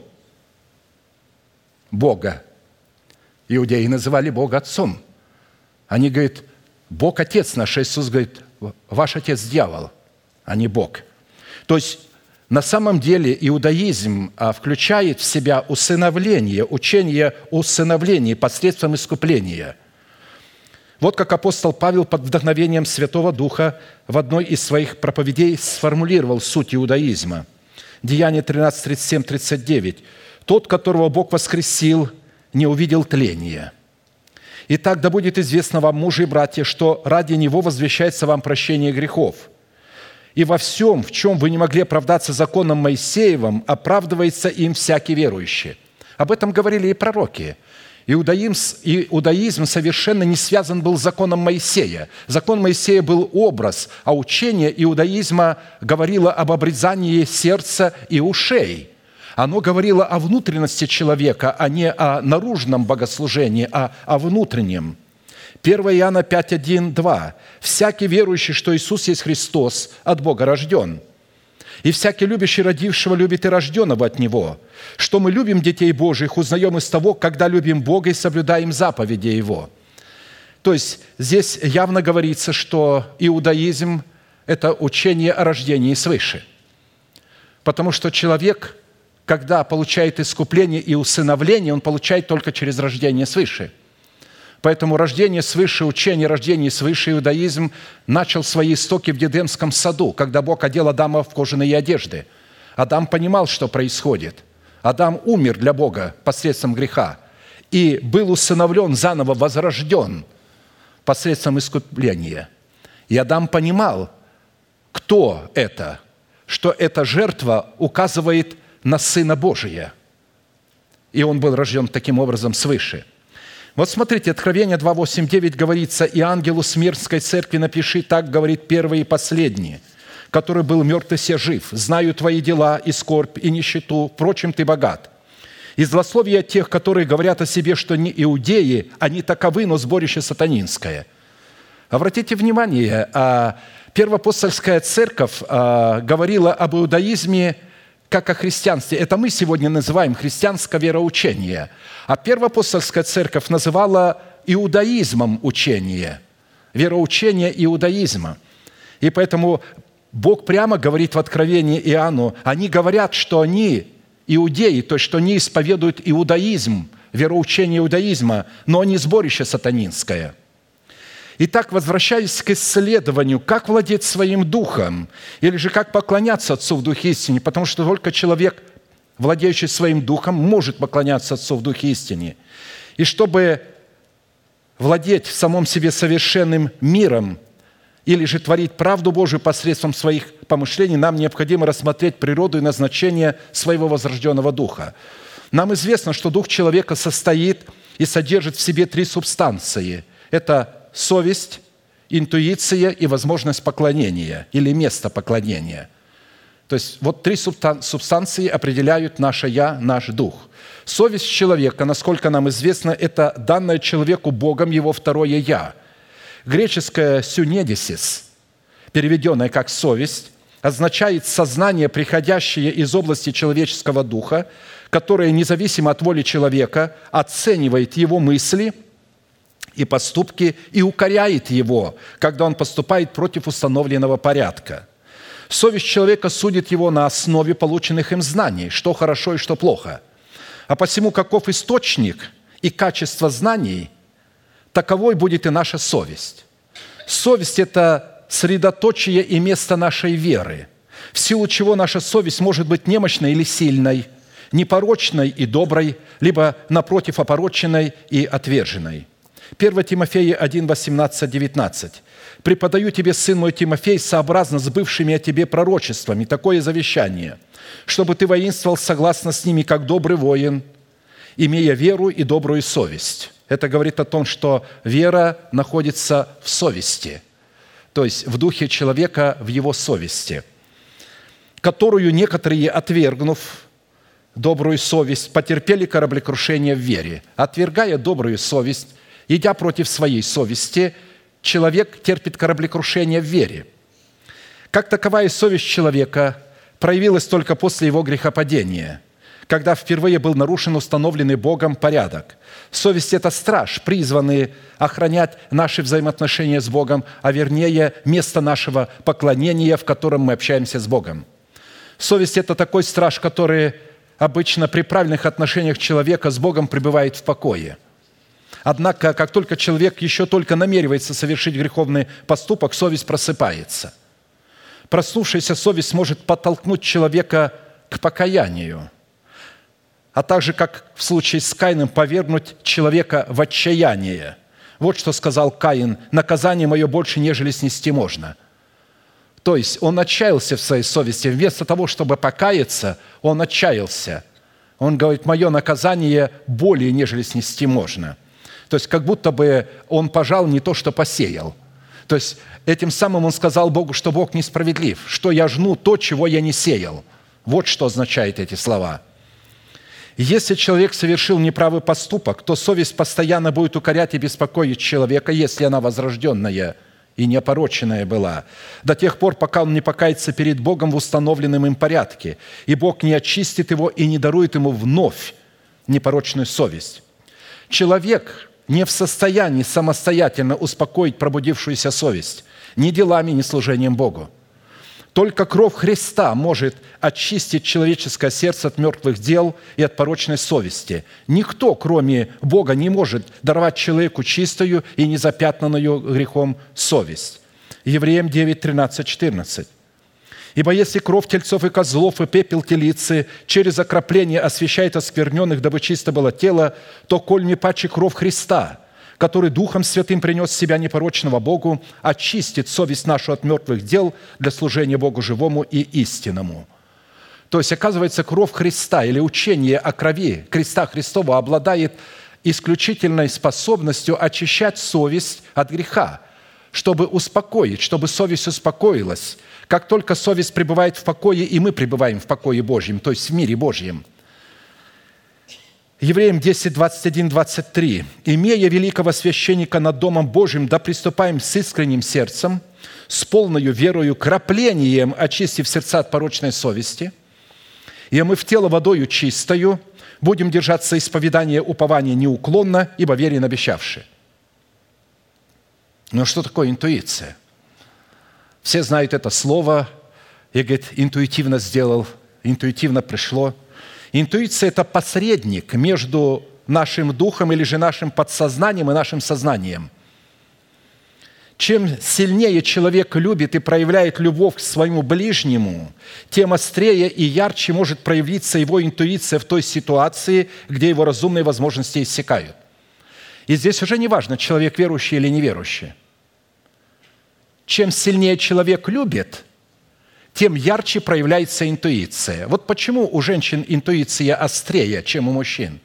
Бога». Иудеи называли Бога отцом. Они говорят, Бог Отец наш. Иисус говорит, ваш Отец дьявол, а не Бог. То есть, на самом деле, иудаизм включает в себя усыновление, учение о усыновлении посредством искупления. Вот как апостол Павел под вдохновением Святого Духа в одной из своих проповедей сформулировал суть иудаизма. Деяния тринадцать, тридцать семь, тридцать девять. «Тот, которого Бог воскресил, не увидел тления. Итак, да будет известно вам, мужи и братья, что ради Него возвещается вам прощение грехов. И во всем, в чем вы не могли оправдаться законом Моисеевым, оправдывается им всякий верующий». Об этом говорили и пророки. Иудаизм, иудаизм совершенно не связан был с законом Моисея. Закон Моисея был образ, а учение иудаизма говорило об обрезании сердца и ушей. Оно говорило о внутренности человека, а не о наружном богослужении, а о внутреннем. первое Иоанна пять, один, два. «Всякий верующий, что Иисус есть Христос, от Бога рожден. И всякий любящий родившего любит и рожденного от Него. Что мы любим детей Божьих, узнаем из того, когда любим Бога и соблюдаем заповеди Его». То есть здесь явно говорится, что иудаизм – это учение о рождении свыше. Потому что человек, когда получает искупление и усыновление, он получает только через рождение свыше. Поэтому рождение свыше, учение рождения свыше, иудаизм начал свои истоки в Едемском саду, когда Бог одел Адама в кожаные одежды. Адам понимал, что происходит. Адам умер для Бога посредством греха и был усыновлен, заново возрожден посредством искупления. И Адам понимал, кто это, что эта жертва указывает на Сына Божия. И он был рожден таким образом свыше. Вот смотрите, Откровение два, восемь, девять говорится: «И ангелу Смирнской церкви напиши, так говорит первый и последний, который был мертв и се жив. Знаю твои дела, и скорбь, и нищету, впрочем, ты богат. И злословие тех, которые говорят о себе, что не иудеи, они таковы, но сборище сатанинское». Обратите внимание, первоапостольская церковь говорила об иудаизме как о христианстве. Это мы сегодня называем христианское вероучение. А первоапостольская церковь называла иудаизмом учение, вероучение иудаизма. И поэтому Бог прямо говорит в Откровении Иоанну, они говорят, что они иудеи, то есть, что они исповедуют иудаизм, вероучение иудаизма, но они сборище сатанинское. Итак, возвращаясь к исследованию, как владеть своим духом, или же как поклоняться Отцу в Духе истине, потому что только человек, владеющий своим духом, может поклоняться Отцу в Духе истине. И чтобы владеть в самом себе совершенным миром, или же творить правду Божию посредством своих помышлений, нам необходимо рассмотреть природу и назначение своего возрожденного духа. Нам известно, что дух человека состоит и содержит в себе три субстанции. Это совесть, интуиция и возможность поклонения или место поклонения. То есть вот три субстанции определяют наше «я», наш дух. Совесть человека, насколько нам известно, это данное человеку Богом его второе «я». Греческое «сюнедисис», переведенное как «совесть», означает сознание, приходящее из области человеческого духа, которое, независимо от воли человека, оценивает его мысли и поступки и укоряет его, когда он поступает против установленного порядка. Совесть человека судит его на основе полученных им знаний, что хорошо и что плохо. А посему, каков источник и качество знаний, таковой будет и наша совесть. Совесть – это средоточие и место нашей веры, в силу чего наша совесть может быть немощной или сильной, непорочной и доброй, либо, напротив, опороченной и отверженной. первое Тимофея один, восемнадцать, девятнадцать. «Преподаю тебе, сын мой Тимофей, сообразно с бывшими о тебе пророчествами, такое завещание, чтобы ты воинствовал согласно с ними, как добрый воин, имея веру и добрую совесть». Это говорит о том, что вера находится в совести, то есть в духе человека, в его совести, которую некоторые, отвергнув добрую совесть, потерпели кораблекрушение в вере. Отвергая добрую совесть, идя против своей совести, человек терпит кораблекрушение в вере. Как таковая совесть человека проявилась только после его грехопадения, когда впервые был нарушен установленный Богом порядок. Совесть – это страж, призванный охранять наши взаимоотношения с Богом, а вернее, место нашего поклонения, в котором мы общаемся с Богом. Совесть – это такой страж, который обычно при правильных отношениях человека с Богом пребывает в покое. Однако, как только человек еще только намеревается совершить греховный поступок, совесть просыпается. Проснувшаяся совесть может подтолкнуть человека к покаянию, а также, как в случае с Каином, повергнуть человека в отчаяние. Вот что сказал Каин: «Наказание мое больше, нежели снести можно». То есть он отчаялся в своей совести. Вместо того, чтобы покаяться, он отчаялся. Он говорит: «Мое наказание более, нежели снести можно». То есть как будто бы он пожал не то, что посеял. То есть этим самым он сказал Богу, что Бог несправедлив, что я жну то, чего я не сеял. Вот что означают эти слова. Если человек совершил неправый поступок, то совесть постоянно будет укорять и беспокоить человека, если она возрожденная и неопороченная была, до тех пор, пока он не покается перед Богом в установленном им порядке, и Бог не очистит его и не дарует ему вновь непорочную совесть. Человек не в состоянии самостоятельно успокоить пробудившуюся совесть ни делами, ни служением Богу. Только кровь Христа может очистить человеческое сердце от мертвых дел и от порочной совести. Никто, кроме Бога, не может даровать человеку чистую и незапятнанную грехом совесть. Евреям девять, тринадцать, четырнадцать. «Ибо если кровь тельцов и козлов и пепел телицы через окропление освящает оскверненных, дабы чисто было тело, то коль не паче кровь Христа, который Духом Святым принес себя непорочного Богу, очистит совесть нашу от мертвых дел для служения Богу живому и истинному». То есть, оказывается, кровь Христа или учение о крови креста Христова обладает исключительной способностью очищать совесть от греха, чтобы успокоить, чтобы совесть успокоилась. Как только совесть пребывает в покое, и мы пребываем в покое Божьем, то есть в мире Божьем. Евреям десять, двадцать один, двадцать три. «Имея великого священника над Домом Божьим, да приступаем с искренним сердцем, с полною верою, краплением, очистив сердца от порочной совести, и омыв тело водою чистою, будем держаться исповедания упования неуклонно, ибо верен обещавший». Но что такое интуиция? Все знают это слово. Я, говорит, интуитивно сделал, интуитивно пришло. Интуиция – это посредник между нашим духом или же нашим подсознанием и нашим сознанием. Чем сильнее человек любит и проявляет любовь к своему ближнему, тем острее и ярче может проявиться его интуиция в той ситуации, где его разумные возможности иссякают. И здесь уже не важно, человек верующий или неверующий. Чем сильнее человек любит, тем ярче проявляется интуиция. Вот почему у женщин интуиция острее, чем у мужчин.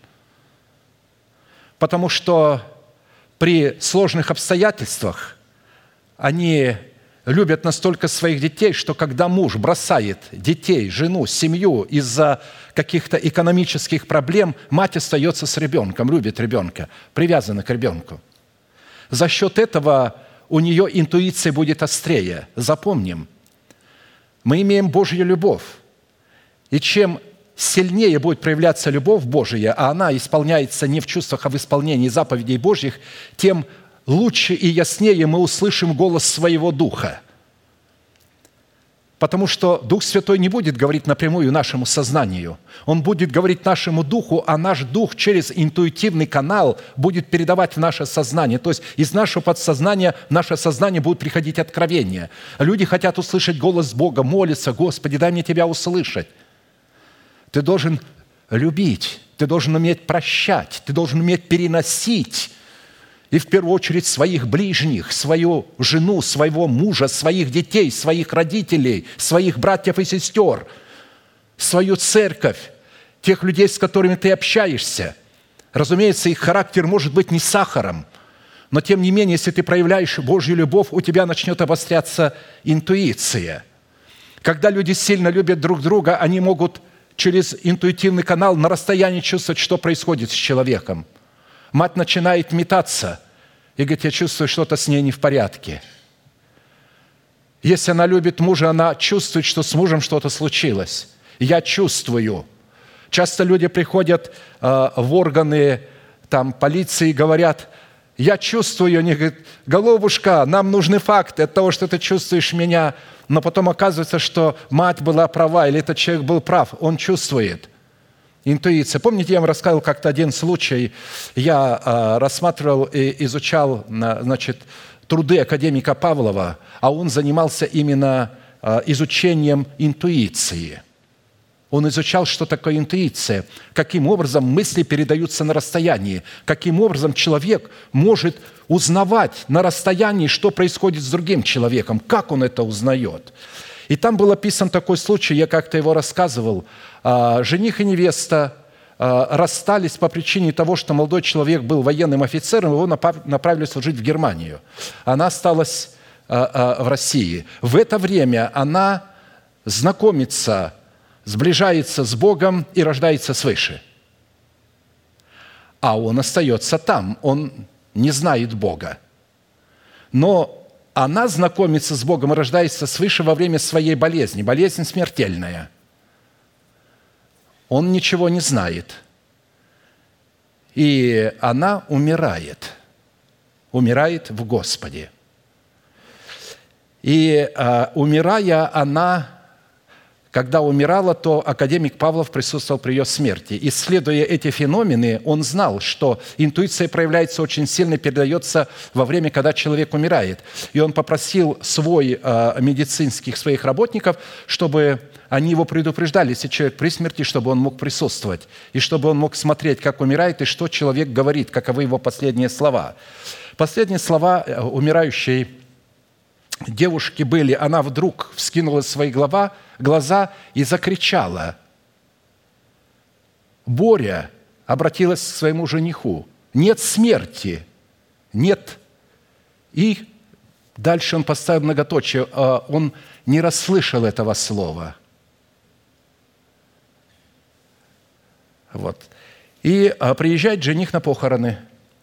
Потому что при сложных обстоятельствах они любят настолько своих детей, что когда муж бросает детей, жену, семью из-за каких-то экономических проблем, мать остается с ребенком, любит ребенка, привязана к ребенку. За счет этого у нее интуиция будет острее. Запомним, мы имеем Божью любовь. И чем сильнее будет проявляться любовь Божия, а она исполняется не в чувствах, а в исполнении заповедей Божьих, тем лучше и яснее мы услышим голос своего Духа. Потому что Дух Святой не будет говорить напрямую нашему сознанию. Он будет говорить нашему духу, а наш дух через интуитивный канал будет передавать в наше сознание. То есть из нашего подсознания в наше сознание будут приходить откровения. Люди хотят услышать голос Бога, молятся: «Господи, дай мне Тебя услышать». Ты должен любить, ты должен уметь прощать, ты должен уметь переносить. И в первую очередь своих ближних, свою жену, своего мужа, своих детей, своих родителей, своих братьев и сестер, свою церковь, тех людей, с которыми ты общаешься. Разумеется, их характер может быть не сахаром, но тем не менее, если ты проявляешь Божью любовь, у тебя начнет обостряться интуиция. Когда люди сильно любят друг друга, они могут через интуитивный канал на расстоянии чувствовать, что происходит с человеком. Мать начинает метаться и говорит: «Я чувствую, что-то с ней не в порядке». Если она любит мужа, она чувствует, что с мужем что-то случилось. «Я чувствую». Часто люди приходят э, в органы там, полиции и говорят: «Я чувствую». Они говорят: «Голубушка, нам нужны факты от того, что ты чувствуешь меня». Но потом оказывается, что мать была права или этот человек был прав. Он чувствует. Интуиция. Помните, я вам рассказывал как-то один случай. Я э, рассматривал и изучал, значит, труды академика Павлова, а он занимался именно э, изучением интуиции. Он изучал, что такое интуиция, каким образом мысли передаются на расстоянии, каким образом человек может узнавать на расстоянии, что происходит с другим человеком, как он это узнает. И там был описан такой случай, я как-то его рассказывал. Жених и невеста расстались по причине того, что молодой человек был военным офицером, его направили служить в Германию. Она осталась в России. В это время она знакомится, сближается с Богом и рождается свыше. А он остается там, он не знает Бога. Но она знакомится с Богом и рождается свыше во время своей болезни. Болезнь смертельная. Он ничего не знает. И она умирает. Умирает в Господе. И а, умирая, она, когда умирала, то академик Павлов присутствовал при ее смерти. Исследуя эти феномены, он знал, что интуиция проявляется очень сильно, передается во время, когда человек умирает. И он попросил свой, э, медицинских своих работников, чтобы они его предупреждали, если человек при смерти, чтобы он мог присутствовать, и чтобы он мог смотреть, как умирает, и что человек говорит, каковы его последние слова. Последние слова умирающей девушки были, она вдруг вскинула свои глава, глаза и закричала. Боря обратилась к своему жениху. Нет смерти, нет. И дальше он поставил многоточие. Он не расслышал этого слова. Вот. И приезжает жених на похороны.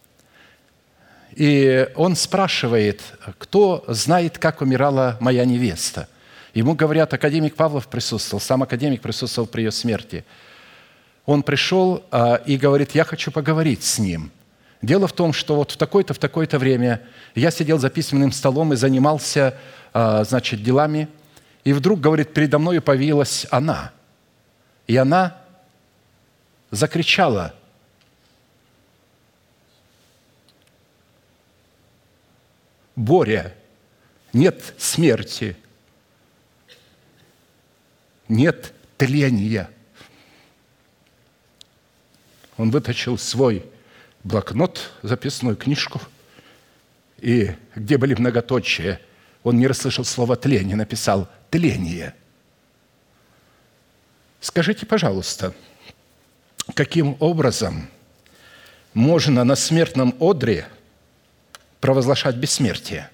И он спрашивает, кто знает, как умирала моя невеста. Ему говорят, академик Павлов присутствовал, сам академик присутствовал при ее смерти. Он пришел и говорит, я хочу поговорить с ним. Дело в том, что вот в такое-то, в такое-то время я сидел за письменным столом и занимался, значит, делами. И вдруг, говорит, передо мной появилась она. И она закричала. Боря, нет смерти, нет тления. Он вытащил свой блокнот, записную книжку, и где были многоточия, он не расслышал слово «тление», написал «тление». Скажите, пожалуйста, каким образом можно на смертном одре провозглашать бессмертие?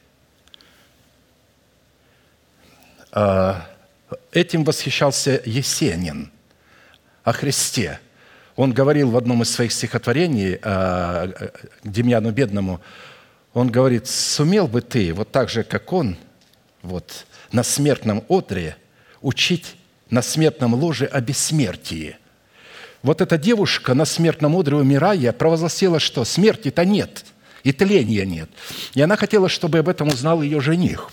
Этим восхищался Есенин о Христе. Он говорил в одном из своих стихотворений к Демьяну Бедному, он говорит, сумел бы ты, вот так же, как он, вот, на смертном одре учить на смертном ложе о бессмертии. Вот эта девушка на смертном одре, умирая, провозгласила, что смерти-то нет, и тления нет. И она хотела, чтобы об этом узнал ее жених.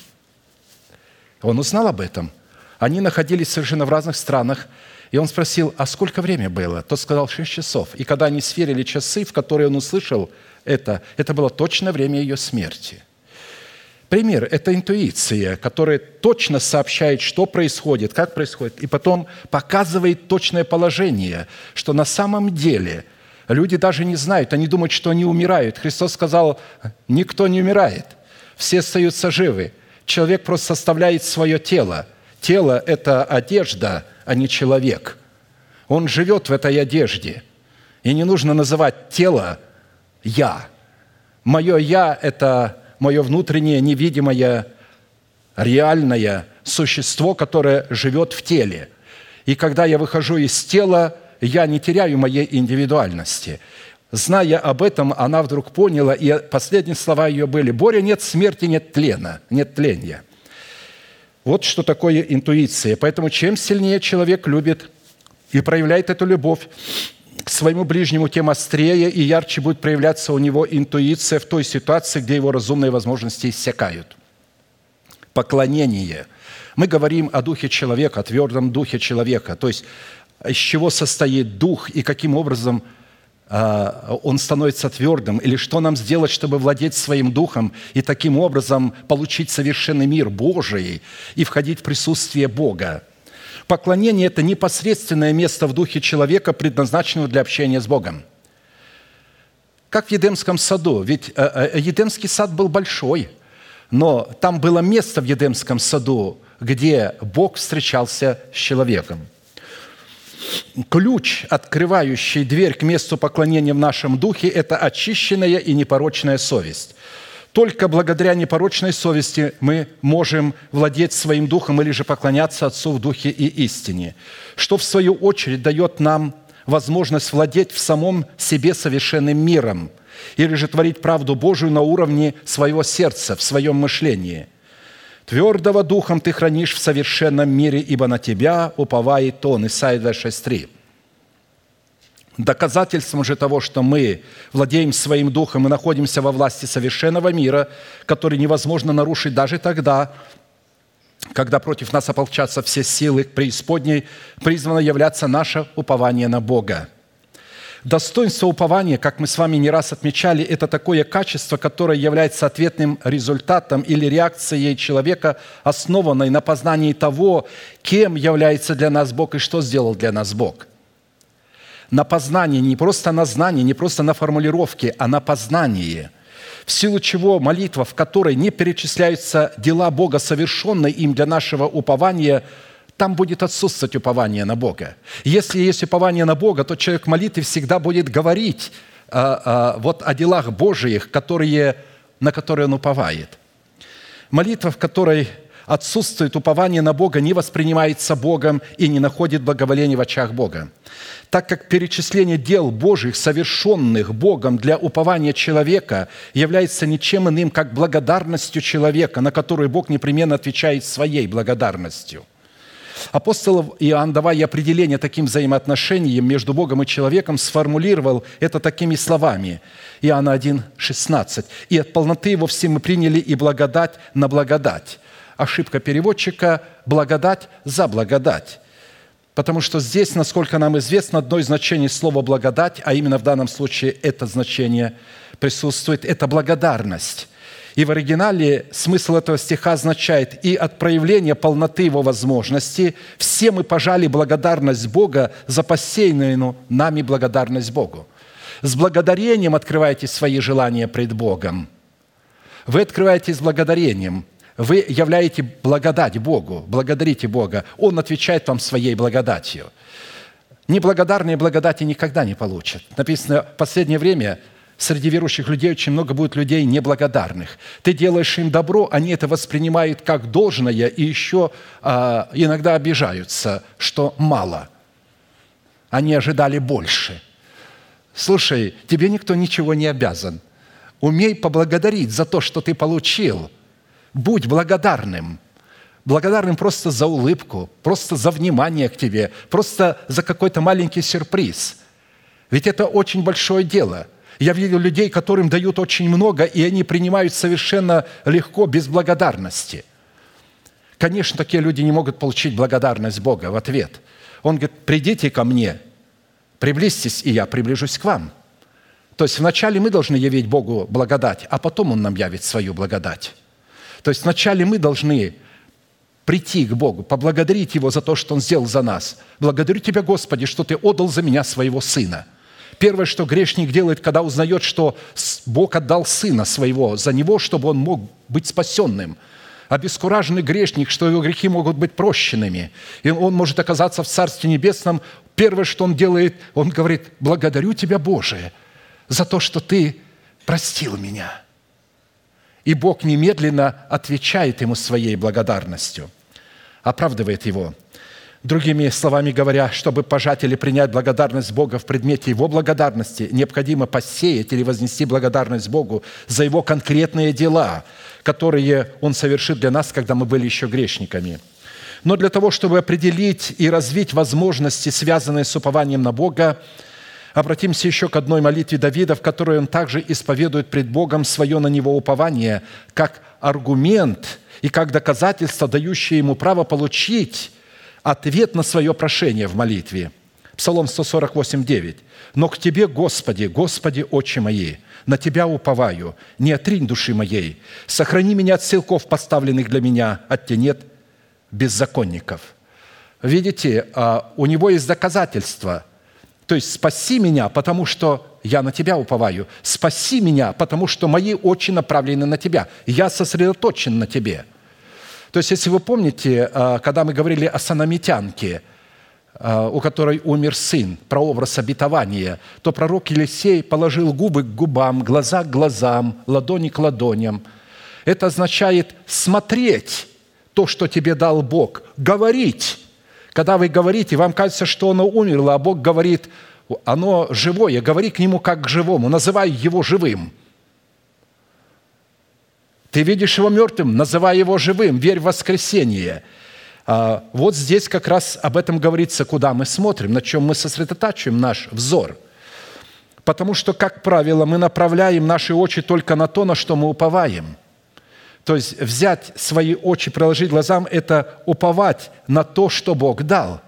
Он узнал об этом. Они находились совершенно в разных странах. И он спросил, а сколько время было? Тот сказал, шесть часов. И когда они сверили часы, в которые он услышал это, это было точное время ее смерти. Пример – это интуиция, которая точно сообщает, что происходит, как происходит, и потом показывает точное положение, что на самом деле люди даже не знают, они думают, что они умирают. Христос сказал, никто не умирает, все остаются живы. Человек просто составляет свое тело. Тело – это одежда, а не человек. Он живет в этой одежде. И не нужно называть тело «я». Мое «я» – это мое внутреннее, невидимое, реальное существо, которое живет в теле. И когда я выхожу из тела, я не теряю моей индивидуальности. Зная об этом, она вдруг поняла, и последние слова ее были: «Боря, нет смерти, нет тлена, нет тления». Вот что такое интуиция. Поэтому чем сильнее человек любит и проявляет эту любовь к своему ближнему, тем острее и ярче будет проявляться у него интуиция в той ситуации, где его разумные возможности иссякают. Поклонение. Мы говорим о духе человека, о твердом духе человека, то есть из чего состоит дух и каким образом он становится твердым, или что нам сделать, чтобы владеть своим духом и таким образом получить совершенный мир Божий и входить в присутствие Бога. Поклонение – это непосредственное место в духе человека, предназначенного для общения с Богом. Как в Едемском саду. Ведь Едемский сад был большой, но там было место в Едемском саду, где Бог встречался с человеком. Ключ, открывающий дверь к месту поклонения в нашем духе – это очищенная и непорочная совесть. Только благодаря непорочной совести мы можем владеть своим духом или же поклоняться Отцу в духе и истине, что в свою очередь дает нам возможность владеть в самом себе совершенным миром или же творить правду Божию на уровне своего сердца, в своем мышлении. «Твердого духом ты хранишь в совершенном мире, ибо на тебя уповает он». Исайя двадцать шесть три. Доказательством же того, что мы владеем своим духом и находимся во власти совершенного мира, который невозможно нарушить даже тогда, когда против нас ополчатся все силы преисподней, призвано являться наше упование на Бога. Достоинство упования, как мы с вами не раз отмечали, это такое качество, которое является ответным результатом или реакцией человека, основанной на познании того, кем является для нас Бог и что сделал для нас Бог. На познании, не просто на знании, не просто на формулировке, а на познании. в силу чего молитва, в которой не перечисляются дела Бога, совершенные им для нашего упования, там будет отсутствовать упование на Бога. Если есть упование на Бога, то человек в молитве всегда будет говорить а, а, вот о делах Божиих, которые, на которые он уповает. Молитва, в которой отсутствует упование на Бога, не воспринимается Богом и не находит благоволения в очах Бога. Так как перечисление дел Божьих, совершенных Богом для упования человека, является ничем иным, как благодарностью человека, на которую Бог непременно отвечает своей благодарностью. Апостол Иоанн, давая определение таким взаимоотношениям между Богом и человеком, сформулировал это такими словами. Иоанна один, шестнадцать. «И от полноты Его все мы приняли и благодать на благодать». Ошибка переводчика – благодать за благодать. Потому что здесь, насколько нам известно, одно из значений слова «благодать», а именно в данном случае это значение присутствует, это благодарность. И в оригинале смысл этого стиха означает: «И от проявления полноты Его возможности все мы пожали благодарность Бога за посеянную нами благодарность Богу». С благодарением открываете свои желания пред Богом. Вы открываете с благодарением. Вы являете благодать Богу, благодарите Бога. Он отвечает вам своей благодатью. Неблагодарные благодати никогда не получат. Написано, в последнее время среди верующих людей очень много будет людей неблагодарных. Ты делаешь им добро, они это воспринимают как должное и еще а, иногда обижаются, что мало. Они ожидали больше. Слушай, тебе никто ничего не обязан. Умей поблагодарить за то, что ты получил. Будь благодарным. Благодарным просто за улыбку, просто за внимание к тебе, просто за какой-то маленький сюрприз. Ведь это очень большое дело. Я видел людей, которым дают очень много, и они принимают совершенно легко, без благодарности. Конечно, такие люди не могут получить благодарность Бога в ответ. Он говорит: придите ко мне, приблизьтесь, и я приближусь к вам. То есть вначале мы должны явить Богу благодать, а потом Он нам явит свою благодать. То есть вначале мы должны прийти к Богу, поблагодарить Его за то, что Он сделал за нас. Благодарю Тебя, Господи, что Ты отдал за меня Своего Сына. Первое, что грешник делает, когда узнает, что Бог отдал Сына Своего за него, чтобы он мог быть спасенным. Обескураженный грешник, что его грехи могут быть прощенными, и он может оказаться в Царстве Небесном. Первое, что он делает, он говорит: благодарю Тебя, Боже, за то, что Ты простил меня. И Бог немедленно отвечает ему своей благодарностью, оправдывает его. Другими словами говоря, чтобы пожать или принять благодарность Бога в предмете Его благодарности, необходимо посеять или вознести благодарность Богу за Его конкретные дела, которые Он совершит для нас, когда мы были еще грешниками. Но для того, чтобы определить и развить возможности, связанные с упованием на Бога, обратимся еще к одной молитве Давида, в которой он также исповедует пред Богом свое на Него упование, как аргумент и как доказательство, дающее ему право получить ответ на свое прошение в молитве. Псалом сто сорок восемь, девять. «Но к Тебе, Господи, Господи, очи мои, на Тебя уповаю, не отринь души моей, сохрани меня от силков, поставленных для меня, от тенет беззаконников». Видите, у него есть доказательства. То есть спаси меня, потому что я на Тебя уповаю. Спаси меня, потому что мои очи направлены на Тебя. Я сосредоточен на Тебе. То есть, если вы помните, когда мы говорили о санамитянке, у которой умер сын, прообраз обетования, то пророк Елисей положил губы к губам, глаза к глазам, ладони к ладоням. Это означает смотреть то, что тебе дал Бог, говорить. Когда вы говорите, вам кажется, что оно умерло, а Бог говорит, оно живое, говори к нему как к живому, называй его живым. Ты видишь его мертвым, называй его живым, верь в воскресение. Вот здесь как раз об этом говорится, куда мы смотрим, на чем мы сосредотачиваем наш взор. Потому что, как правило, мы направляем наши очи только на то, на что мы уповаем. То есть взять свои очи, приложить глазам – это уповать на то, что Бог дал.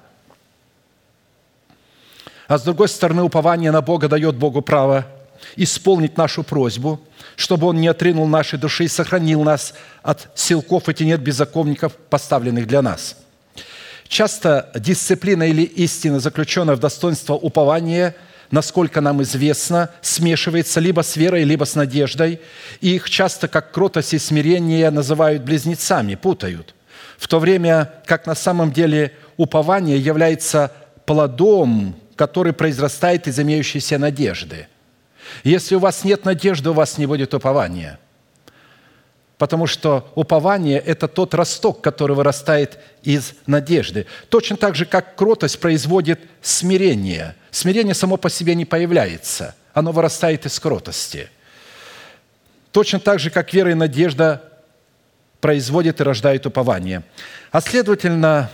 А с другой стороны, упование на Бога дает Богу право исполнить нашу просьбу, чтобы Он не отринул нашей души и сохранил нас от силков и тенет беззаконников, поставленных для нас. Часто дисциплина или истина, заключенная в достоинство упования, насколько нам известно, смешивается либо с верой, либо с надеждой. И их часто, как кротость и смирение, называют близнецами, путают. В то время как на самом деле упование является плодом, который произрастает из имеющейся надежды. Если у вас нет надежды, у вас не будет упования. Потому что упование – это тот росток, который вырастает из надежды. Точно так же, как кротость производит смирение. Смирение само по себе не появляется. Оно вырастает из кротости. Точно так же, как вера и надежда производит и рождает упование. А следовательно,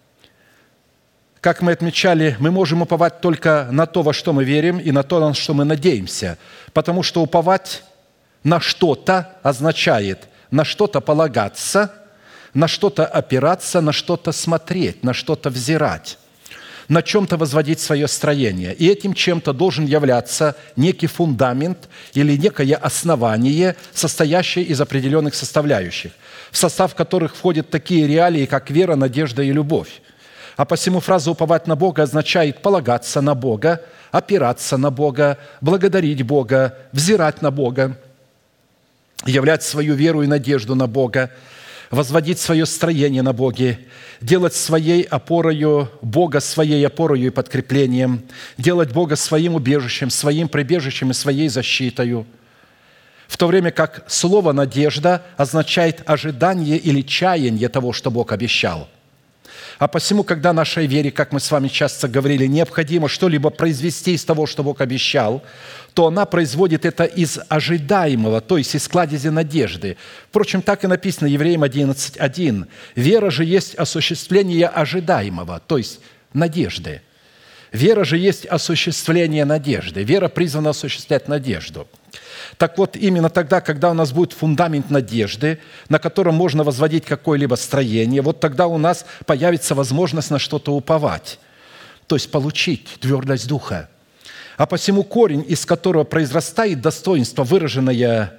как мы отмечали, мы можем уповать только на то, во что мы верим, и на то, на что мы надеемся. Потому что уповать на что-то означает на что-то полагаться, на что-то опираться, на что-то смотреть, на что-то взирать, на чем-то возводить свое строение. И этим чем-то должен являться некий фундамент или некое основание, состоящее из определенных составляющих, в состав которых входят такие реалии, как вера, надежда и любовь. А посему фраза «уповать на Бога» означает полагаться на Бога, опираться на Бога, благодарить Бога, взирать на Бога, являть свою веру и надежду на Бога, возводить свое строение на Боге, делать своей опорою Бога, своей опорою и подкреплением, делать Бога своим убежищем, своим прибежищем и своей защитою, в то время как слово «надежда» означает ожидание или чаяние того, что Бог обещал. А посему, когда нашей вере, как мы с вами часто говорили, необходимо что-либо произвести из того, что Бог обещал, то она производит это из ожидаемого, то есть из кладези надежды. Впрочем, так и написано Евреям одиннадцать один. «Вера же есть осуществление ожидаемого», то есть надежды. Вера же есть осуществление надежды. Вера призвана осуществлять надежду. Так вот, именно тогда, когда у нас будет фундамент надежды, на котором можно возводить какое-либо строение, вот тогда у нас появится возможность на что-то уповать, то есть получить твердость духа. А посему корень, из которого произрастает достоинство, выраженное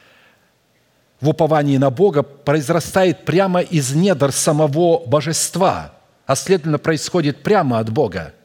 в уповании на Бога, произрастает прямо из недр самого божества, а следовательно, происходит прямо от Бога.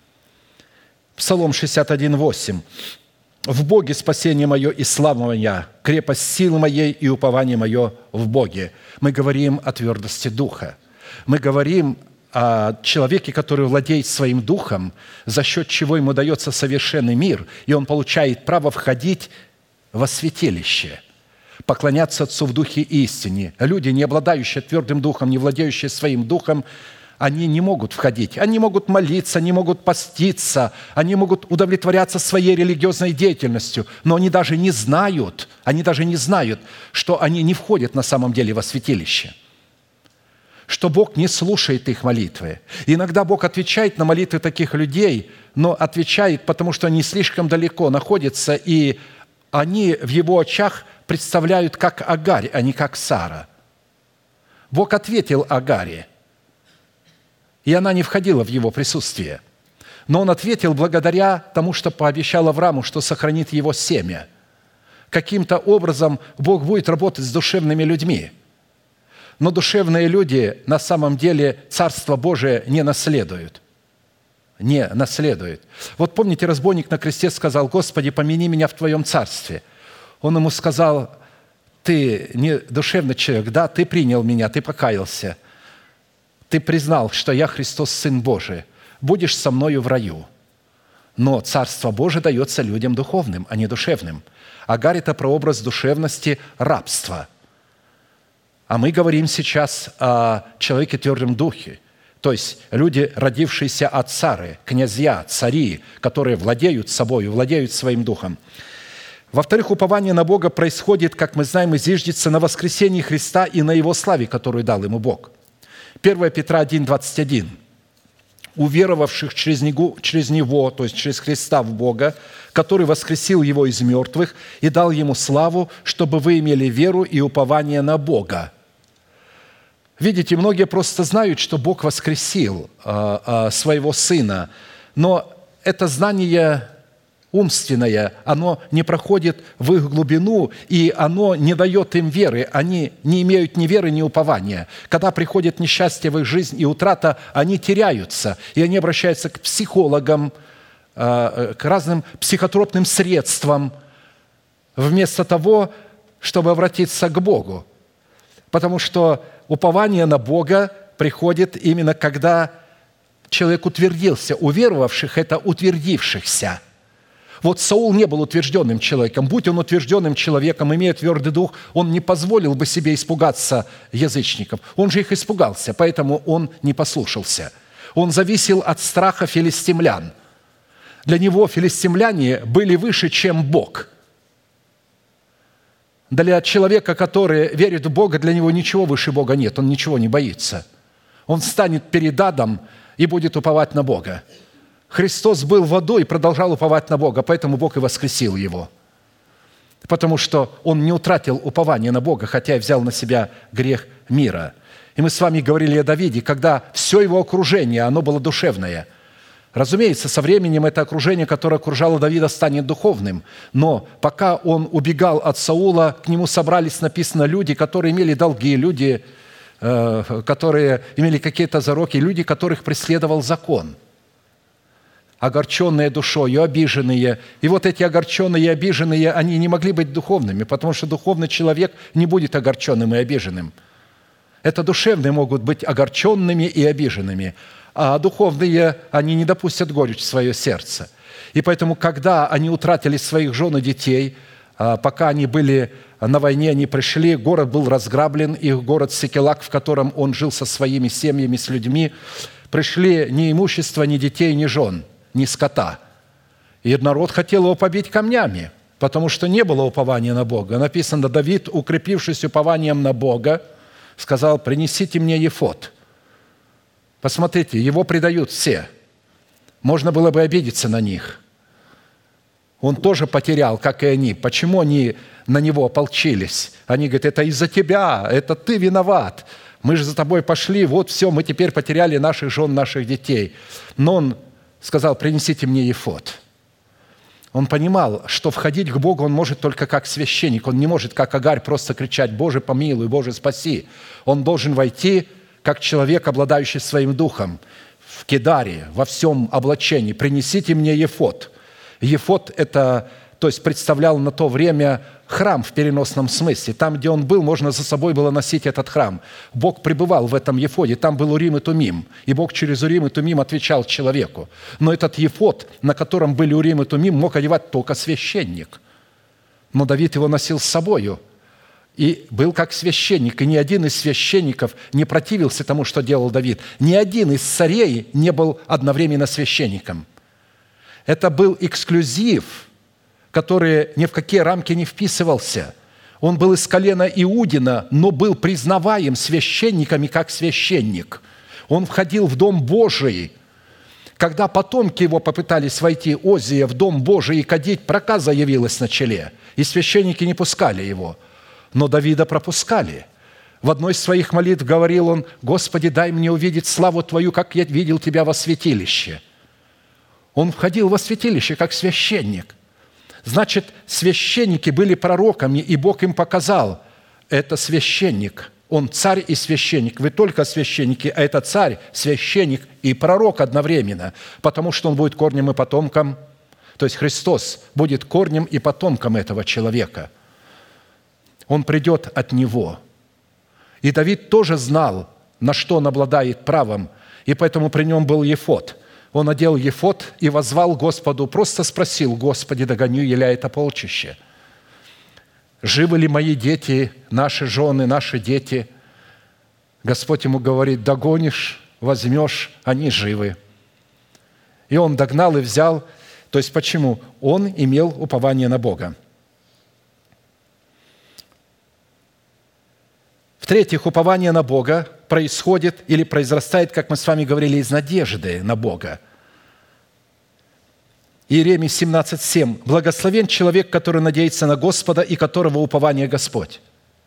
Псалом шестьдесят один восемь. «В Боге спасение мое и слава моя, крепость силы моей и упование мое в Боге». Мы говорим о твердости духа. Мы говорим о человеке, который владеет своим духом, за счет чего ему дается совершенный мир, и он получает право входить во святилище, поклоняться Отцу в духе истине. Люди, не обладающие твердым духом, не владеющие своим духом, они не могут входить. Они могут молиться, они могут поститься, они могут удовлетворяться своей религиозной деятельностью, но они даже не знают, они даже не знают, что они не входят на самом деле во святилище, что Бог не слушает их молитвы. Иногда Бог отвечает на молитвы таких людей, но отвечает, потому что они слишком далеко находятся, и они в Его очах представляют как Агарь, а не как Сара. Бог ответил Агаре, и она не входила в его присутствие. Но он ответил благодаря тому, что пообещал Аврааму, что сохранит его семя. Каким-то образом Бог будет работать с душевными людьми. Но душевные люди на самом деле Царство Божие не наследуют. Не наследуют. Вот помните, разбойник на кресте сказал: «Господи, помяни меня в Твоем Царстве». Он ему сказал: «Ты не душевный человек, да, ты принял меня, ты покаялся. Ты признал, что я Христос, Сын Божий, будешь со мною в раю». Но Царство Божие дается людям духовным, а не душевным. Агарь – это прообраз душевности рабства. А мы говорим сейчас о человеке твердом духе, то есть люди, родившиеся от Сары, князья, цари, которые владеют собой, владеют своим духом. Во-вторых, упование на Бога происходит, как мы знаем, и зиждется на воскресении Христа и на Его славе, которую дал Ему Бог. первое Петра один двадцать один. «Уверовавших через Него, через Него, то есть через Христа в Бога, который воскресил Его из мертвых и дал Ему славу, чтобы вы имели веру и упование на Бога». Видите, многие просто знают, что Бог воскресил э, э, Своего Сына, но это знание умственное, оно не проходит в их глубину, и оно не дает им веры. Они не имеют ни веры, ни упования. Когда приходит несчастье в их жизнь и утрата, они теряются, и они обращаются к психологам, к разным психотропным средствам, вместо того, чтобы обратиться к Богу. Потому что упование на Бога приходит именно когда человек утвердился. У веровавших – это утвердившихся. Вот Саул не был утвержденным человеком. Будь он утвержденным человеком, имея твердый дух, он не позволил бы себе испугаться язычников. Он же их испугался, поэтому он не послушался. Он зависел от страха филистимлян. Для него филистимляне были выше, чем Бог. Для человека, который верит в Бога, для него ничего выше Бога нет, он ничего не боится. Он встанет перед адом и будет уповать на Бога. Христос был водой и продолжал уповать на Бога, поэтому Бог и воскресил Его. Потому что Он не утратил упование на Бога, хотя и взял на себя грех мира. И мы с вами говорили о Давиде, когда все его окружение, оно было душевное. Разумеется, со временем это окружение, которое окружало Давида, станет духовным. Но пока он убегал от Саула, к нему собрались, написано, люди, которые имели долги, люди, которые имели какие-то зароки, люди, которых преследовал закон. Огорченные душою, обиженные. И вот эти огорченные и обиженные, они не могли быть духовными, потому что духовный человек не будет огорченным и обиженным. Это душевные могут быть огорченными и обиженными, а духовные, они не допустят горечь в свое сердце. И поэтому, когда они утратили своих жен и детей, пока они были на войне, они пришли, город был разграблен, их город Сикелак, в котором он жил со своими семьями, с людьми, пришли ни имущества, ни детей, ни жен, ни скота. И народ хотел его побить камнями, потому что не было упования на Бога. Написано, Давид, укрепившись упованием на Бога, сказал, принесите мне ефод. Посмотрите, его предают все. Можно было бы обидеться на них. Он тоже потерял, как и они. Почему они на него ополчились? Они говорят, это из-за тебя, это ты виноват. Мы же за тобой пошли, вот все, мы теперь потеряли наших жен, наших детей. Но он сказал, принесите мне ефод. Он понимал, что входить к Богу он может только как священник. Он не может, как Агарь, просто кричать, Боже, помилуй, Боже, спаси. Он должен войти, как человек, обладающий своим духом, в кедаре, во всем облачении. Принесите мне ефод. Ефод – это, то есть представлял на то время храм в переносном смысле. Там, где он был, можно за собой было носить этот храм. Бог пребывал в этом ефоде. Там был Урим и Тумим. И Бог через Урим и Тумим отвечал человеку. Но этот ефод, на котором были Урим и Тумим, мог одевать только священник. Но Давид его носил с собою. И был как священник. И ни один из священников не противился тому, что делал Давид. Ни один из царей не был одновременно священником. Это был эксклюзив, который ни в какие рамки не вписывался. Он был из колена Иудина, но был признаваем священниками как священник. Он входил в Дом Божий. Когда потомки его попытались войти, Озия, в Дом Божий и кадить, проказа явилась на челе, и священники не пускали его. Но Давида пропускали. В одной из своих молитв говорил он, «Господи, дай мне увидеть славу Твою, как я видел Тебя во святилище». Он входил во святилище как священник. Значит, священники были пророками, и Бог им показал, это священник, он царь и священник. Вы только священники, а это царь, священник и пророк одновременно, потому что он будет корнем и потомком, то есть Христос будет корнем и потомком этого человека. Он придет от него. И Давид тоже знал, на что он обладает правом, и поэтому при нем был ефод. Он одел ефод и воззвал Господу, просто спросил, Господи, догоню ли я это полчище? Живы ли мои дети, наши жены, наши дети? Господь ему говорит, догонишь, возьмешь, они живы. И он догнал и взял. То есть почему? Он имел упование на Бога. В-третьих, упование на Бога происходит или произрастает, как мы с вами говорили, из надежды на Бога. Иеремия семнадцать семь. «Благословен человек, который надеется на Господа и которого упование Господь».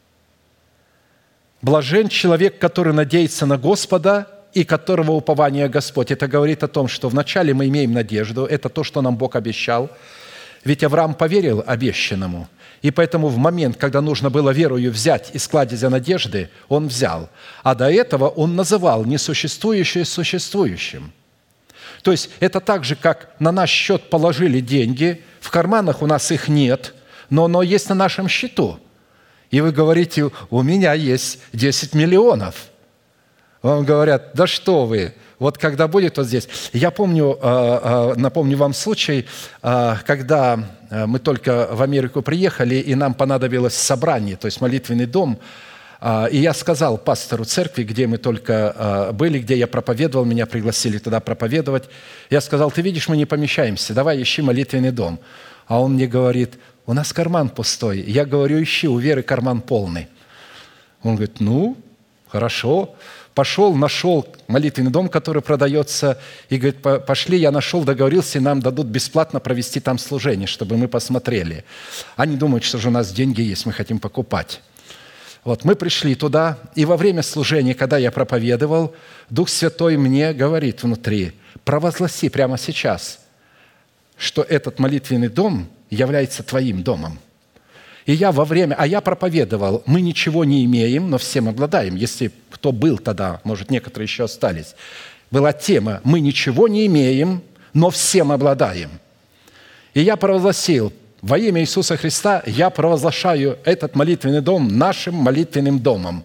Блажен человек, который надеется на Господа и которого упование Господь. Это говорит о том, что вначале мы имеем надежду, это то, что нам Бог обещал. Ведь Авраам поверил обещанному. И поэтому в момент, когда нужно было верою взять из кладезя надежды, он взял. А до этого он называл несуществующее существующим. То есть это так же, как на наш счет положили деньги, в карманах у нас их нет, но оно есть на нашем счету. И вы говорите, у меня есть десять миллионов. Вам говорят, да что вы, вот когда будет вот здесь. Я помню, напомню вам случай, когда мы только в Америку приехали, и нам понадобилось собрание, то есть молитвенный дом. И я сказал пастору церкви, где мы только были, где я проповедовал, меня пригласили туда проповедовать. Я сказал, ты видишь, мы не помещаемся, давай ищи молитвенный дом. А он мне говорит, у нас карман пустой. Я говорю, ищи, у Веры карман полный. Он говорит, ну, хорошо. Пошел, нашел молитвенный дом, который продается, и говорит, пошли, я нашел, договорился, и нам дадут бесплатно провести там служение, чтобы мы посмотрели. Они думают, что же у нас деньги есть, мы хотим покупать. Вот мы пришли туда, и во время служения, когда я проповедовал, Дух Святой мне говорит внутри, провозгласи прямо сейчас, что этот молитвенный дом является твоим домом. И я во время, а я проповедовал, мы ничего не имеем, но всем обладаем. Если кто был тогда, может, некоторые еще остались, была тема, мы ничего не имеем, но всем обладаем. И я провозгласил, во имя Иисуса Христа я провозглашаю этот молитвенный дом нашим молитвенным домом.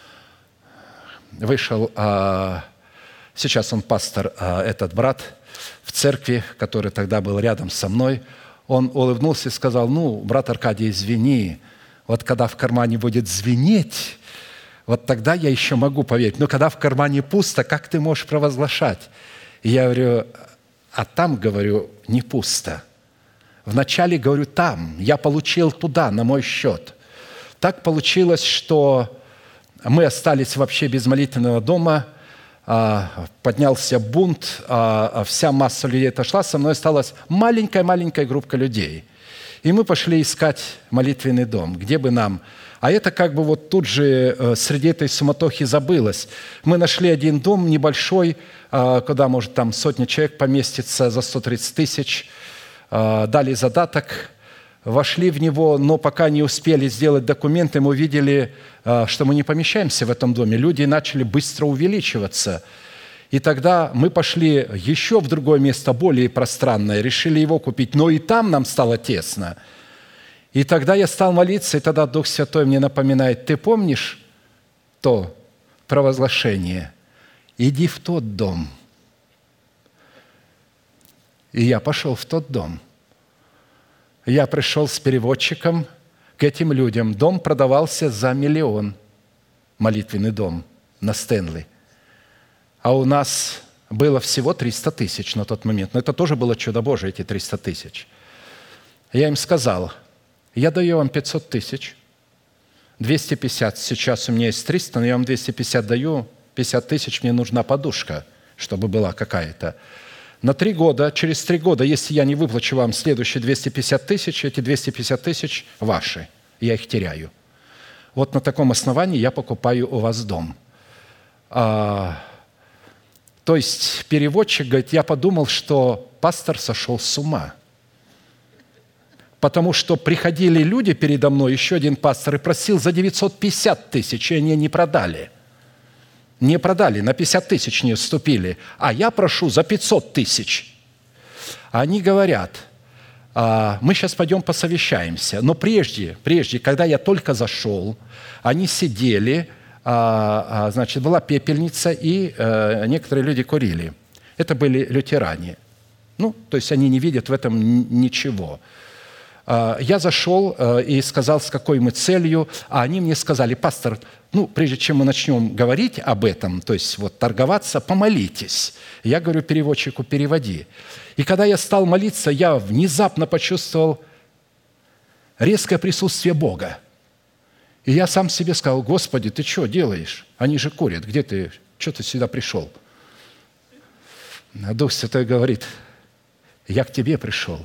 Вышел, сейчас он пастор, этот брат в церкви, который тогда был рядом со мной, он улыбнулся и сказал, ну, брат Аркадий, извини, вот когда в кармане будет звенеть, вот тогда я еще могу поверить. Но когда в кармане пусто, как ты можешь провозглашать? И я говорю, а там, говорю, не пусто. Вначале, говорю, там, я получил туда, на мой счет. Так получилось, что мы остались вообще без молитвенного дома, поднялся бунт, вся масса людей отошла, со мной осталась маленькая-маленькая группа людей. И мы пошли искать молитвенный дом, где бы нам... А это как бы вот тут же среди этой суматохи забылось. Мы нашли один дом небольшой, куда, может, там сотня человек поместится за сто тридцать тысяч, дали задаток, вошли в него, но пока не успели сделать документы, мы увидели, что мы не помещаемся в этом доме. Люди начали быстро увеличиваться. И тогда мы пошли еще в другое место, более пространное, решили его купить, но и там нам стало тесно. И тогда я стал молиться, и тогда Дух Святой мне напоминает, ты помнишь то провозглашение? Иди в тот дом. И я пошел в тот дом. Я пришел с переводчиком к этим людям. Дом продавался за миллион, молитвенный дом на Стэнли. А у нас было всего триста тысяч на тот момент. Но это тоже было чудо Божие, эти триста тысяч. Я им сказал, я даю вам пятьсот тысяч, двести пятьдесят, сейчас у меня есть триста, но я вам двести пятьдесят даю, пятьдесят тысяч, мне нужна подушка, чтобы была какая-то. На три года, через три года, если я не выплачу вам следующие двести пятьдесят тысяч, эти двести пятьдесят тысяч ваши, я их теряю. Вот на таком основании я покупаю у вас дом. А, то есть переводчик говорит, я подумал, что пастор сошел с ума. Потому что приходили люди передо мной, еще один пастор, и просил за девятьсот пятьдесят тысяч, и они не продали. Не продали, на пятьдесят тысяч не уступили, а я прошу за пятьсот тысяч. Они говорят, мы сейчас пойдем посовещаемся. Но прежде, прежде, когда я только зашел, они сидели, значит, была пепельница, и некоторые люди курили. Это были лютеране. Ну, то есть они не видят в этом ничего. Я зашел и сказал, с какой мы целью, а они мне сказали, пастор, ну, прежде чем мы начнем говорить об этом, то есть вот торговаться, помолитесь. Я говорю переводчику, переводи. И когда я стал молиться, я внезапно почувствовал резкое присутствие Бога. И я сам себе сказал, Господи, ты что делаешь? Они же курят, где ты, что ты сюда пришел? А Дух Святой говорит, я к тебе пришел.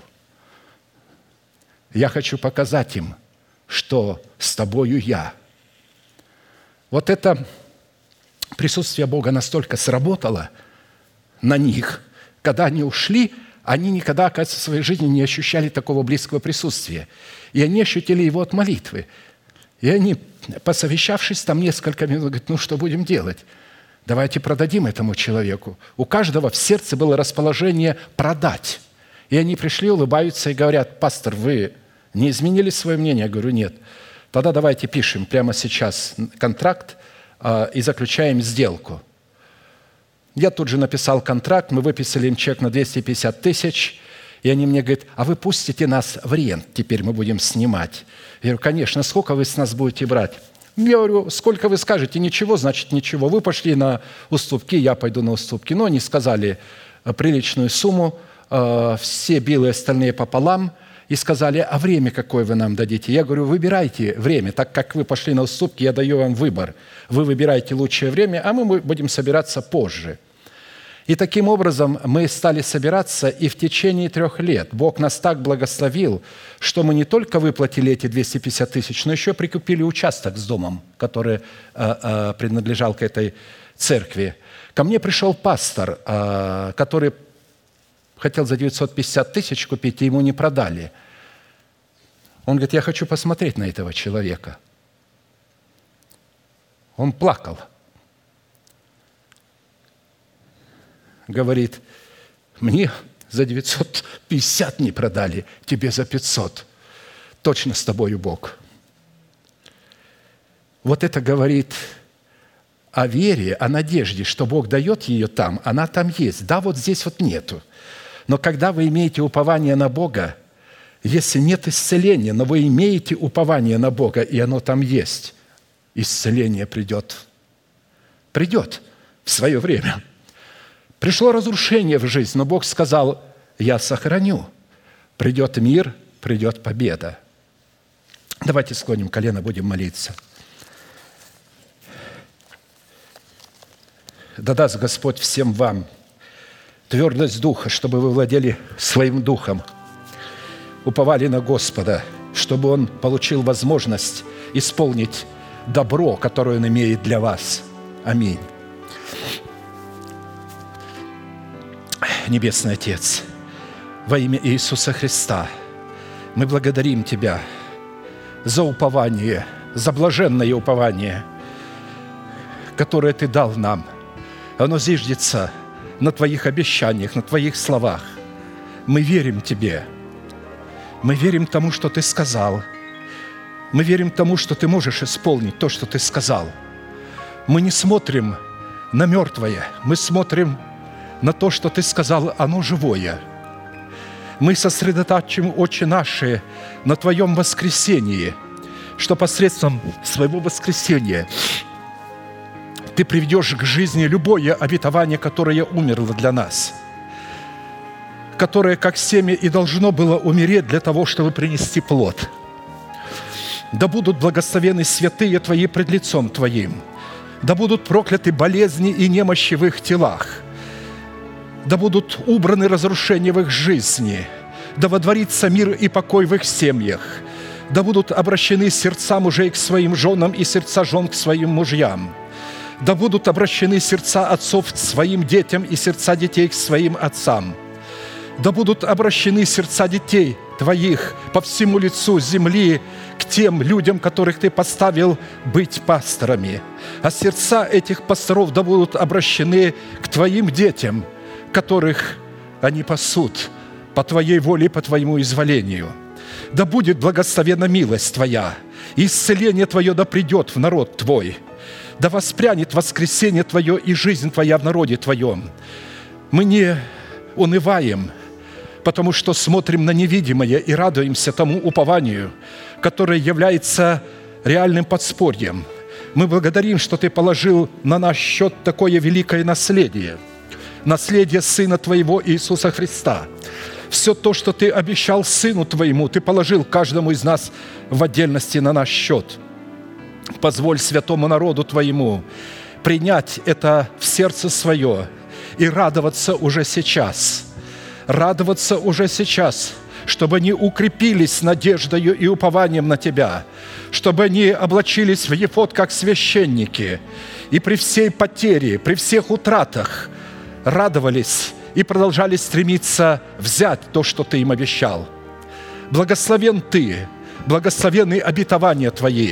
Я хочу показать им, что с тобою я. Вот это присутствие Бога настолько сработало на них, когда они ушли, они никогда, оказывается, в своей жизни не ощущали такого близкого присутствия. И они ощутили его от молитвы. И они, посовещавшись там несколько минут, говорят, ну что будем делать? Давайте продадим этому человеку. У каждого в сердце было расположение продать. И они пришли, улыбаются и говорят: пастор, вы не изменили свое мнение? Я говорю: нет. Тогда давайте пишем прямо сейчас контракт э, и заключаем сделку. Я тут же написал контракт, мы выписали им чек на двести пятьдесят тысяч, и они мне говорят: а вы пустите нас в рент, теперь мы будем снимать. Я говорю: конечно, сколько вы с нас будете брать? Я говорю: сколько вы скажете? Ничего, значит ничего. Вы пошли на уступки, я пойду на уступки. Но они сказали приличную сумму, все белые, остальные пополам, и сказали: а время какое вы нам дадите? Я говорю: выбирайте время, так как вы пошли на уступки, я даю вам выбор. Вы выбираете лучшее время, а мы будем собираться позже. И таким образом мы стали собираться, и в течение трех лет Бог нас так благословил, что мы не только выплатили эти двести пятьдесят тысяч, но еще прикупили участок с домом, который э, э, принадлежал к этой церкви. Ко мне пришел пастор, э, который хотел за девятьсот пятьдесят тысяч купить, и ему не продали. Он говорит: я хочу посмотреть на этого человека. Он плакал. Говорит: мне за девятьсот пятьдесят не продали, тебе за пятьсот. Точно с тобою Бог. Вот это говорит о вере, о надежде, что Бог дает ее там, она там есть. Да, вот здесь вот нету. Но когда вы имеете упование на Бога, если нет исцеления, но вы имеете упование на Бога, и оно там есть, исцеление придет. Придет в свое время. Пришло разрушение в жизнь, но Бог сказал: я сохраню. Придет мир, придет победа. Давайте склоним колено, будем молиться. Да даст Господь всем вам твердость духа, чтобы вы владели своим духом, уповали на Господа, чтобы Он получил возможность исполнить добро, которое Он имеет для вас. Аминь. Небесный Отец, во имя Иисуса Христа, мы благодарим Тебя за упование, за блаженное упование, которое Ты дал нам. Оно зиждется на Твоих обещаниях, на Твоих словах. Мы верим Тебе. Мы верим тому, что Ты сказал. Мы верим тому, что Ты можешь исполнить то, что Ты сказал. Мы не смотрим на мертвое, мы смотрим на то, что Ты сказал, оно живое. Мы сосредотачиваем очи наши на Твоем воскресении, что посредством своего воскресения Ты приведешь к жизни любое обетование, которое умерло для нас, которое, как семя, и должно было умереть для того, чтобы принести плод. Да будут благословены святые Твои пред лицом Твоим, да будут прокляты болезни и немощи в их телах, да будут убраны разрушения в их жизни, да водворится мир и покой в их семьях, да будут обращены сердца мужей к своим женам и сердца жен к своим мужьям, да будут обращены сердца отцов к своим детям и сердца детей к своим отцам, да будут обращены сердца детей Твоих по всему лицу земли к тем людям, которых Ты поставил быть пасторами, а сердца этих пасторов да будут обращены к Твоим детям, которых они пасут по Твоей воле и по Твоему изволению. Да будет благословена милость Твоя, и исцеление Твое да придет в народ Твой, да воспрянет воскресение Твое и жизнь Твоя в народе Твоем. Мы не унываем, потому что смотрим на невидимое и радуемся тому упованию, которое является реальным подспорьем. Мы благодарим, что Ты положил на наш счет такое великое наследие, наследие Сына Твоего Иисуса Христа. Все то, что Ты обещал Сыну Твоему, Ты положил каждому из нас в отдельности на наш счет. Позволь святому народу Твоему принять это в сердце свое и радоваться уже сейчас, радоваться уже сейчас, чтобы они укрепились надеждою и упованием на Тебя, чтобы они облачились в ефод, как священники, и при всей потере, при всех утратах радовались и продолжали стремиться взять то, что Ты им обещал. Благословен Ты, благословенны обетования Твои,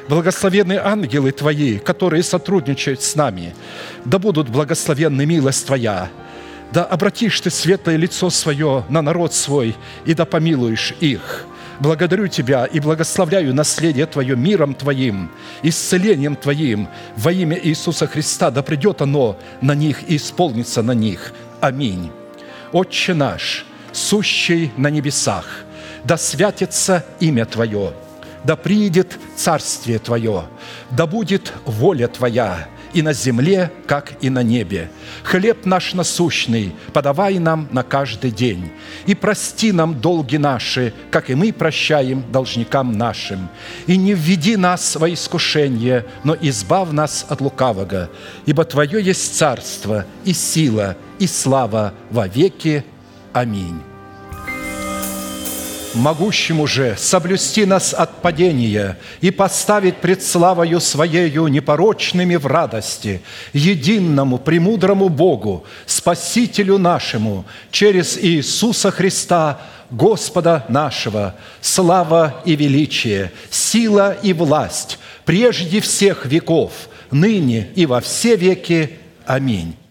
Благословенны ангелы Твои, которые сотрудничают с нами. Да будут благословенны милость Твоя. Да обратишь Ты светлое лицо свое на народ свой, и да помилуешь их. Благодарю Тебя и благословляю наследие Твое миром Твоим, исцелением Твоим во имя Иисуса Христа. Да придет оно на них и исполнится на них. Аминь. Отче наш, сущий на небесах, да святится имя Твое, да приидет царствие Твое, да будет воля Твоя и на земле, как и на небе. Хлеб наш насущный подавай нам на каждый день, и прости нам долги наши, как и мы прощаем должникам нашим. И не введи нас во искушение, но избавь нас от лукавого, ибо Твое есть царство и сила и слава во веки. Аминь. Могущему же соблюсти нас от падения и поставить пред славою Своею непорочными в радости, единому, премудрому Богу, Спасителю нашему, через Иисуса Христа, Господа нашего, слава и величие, сила и власть, прежде всех веков, ныне и во все веки. Аминь.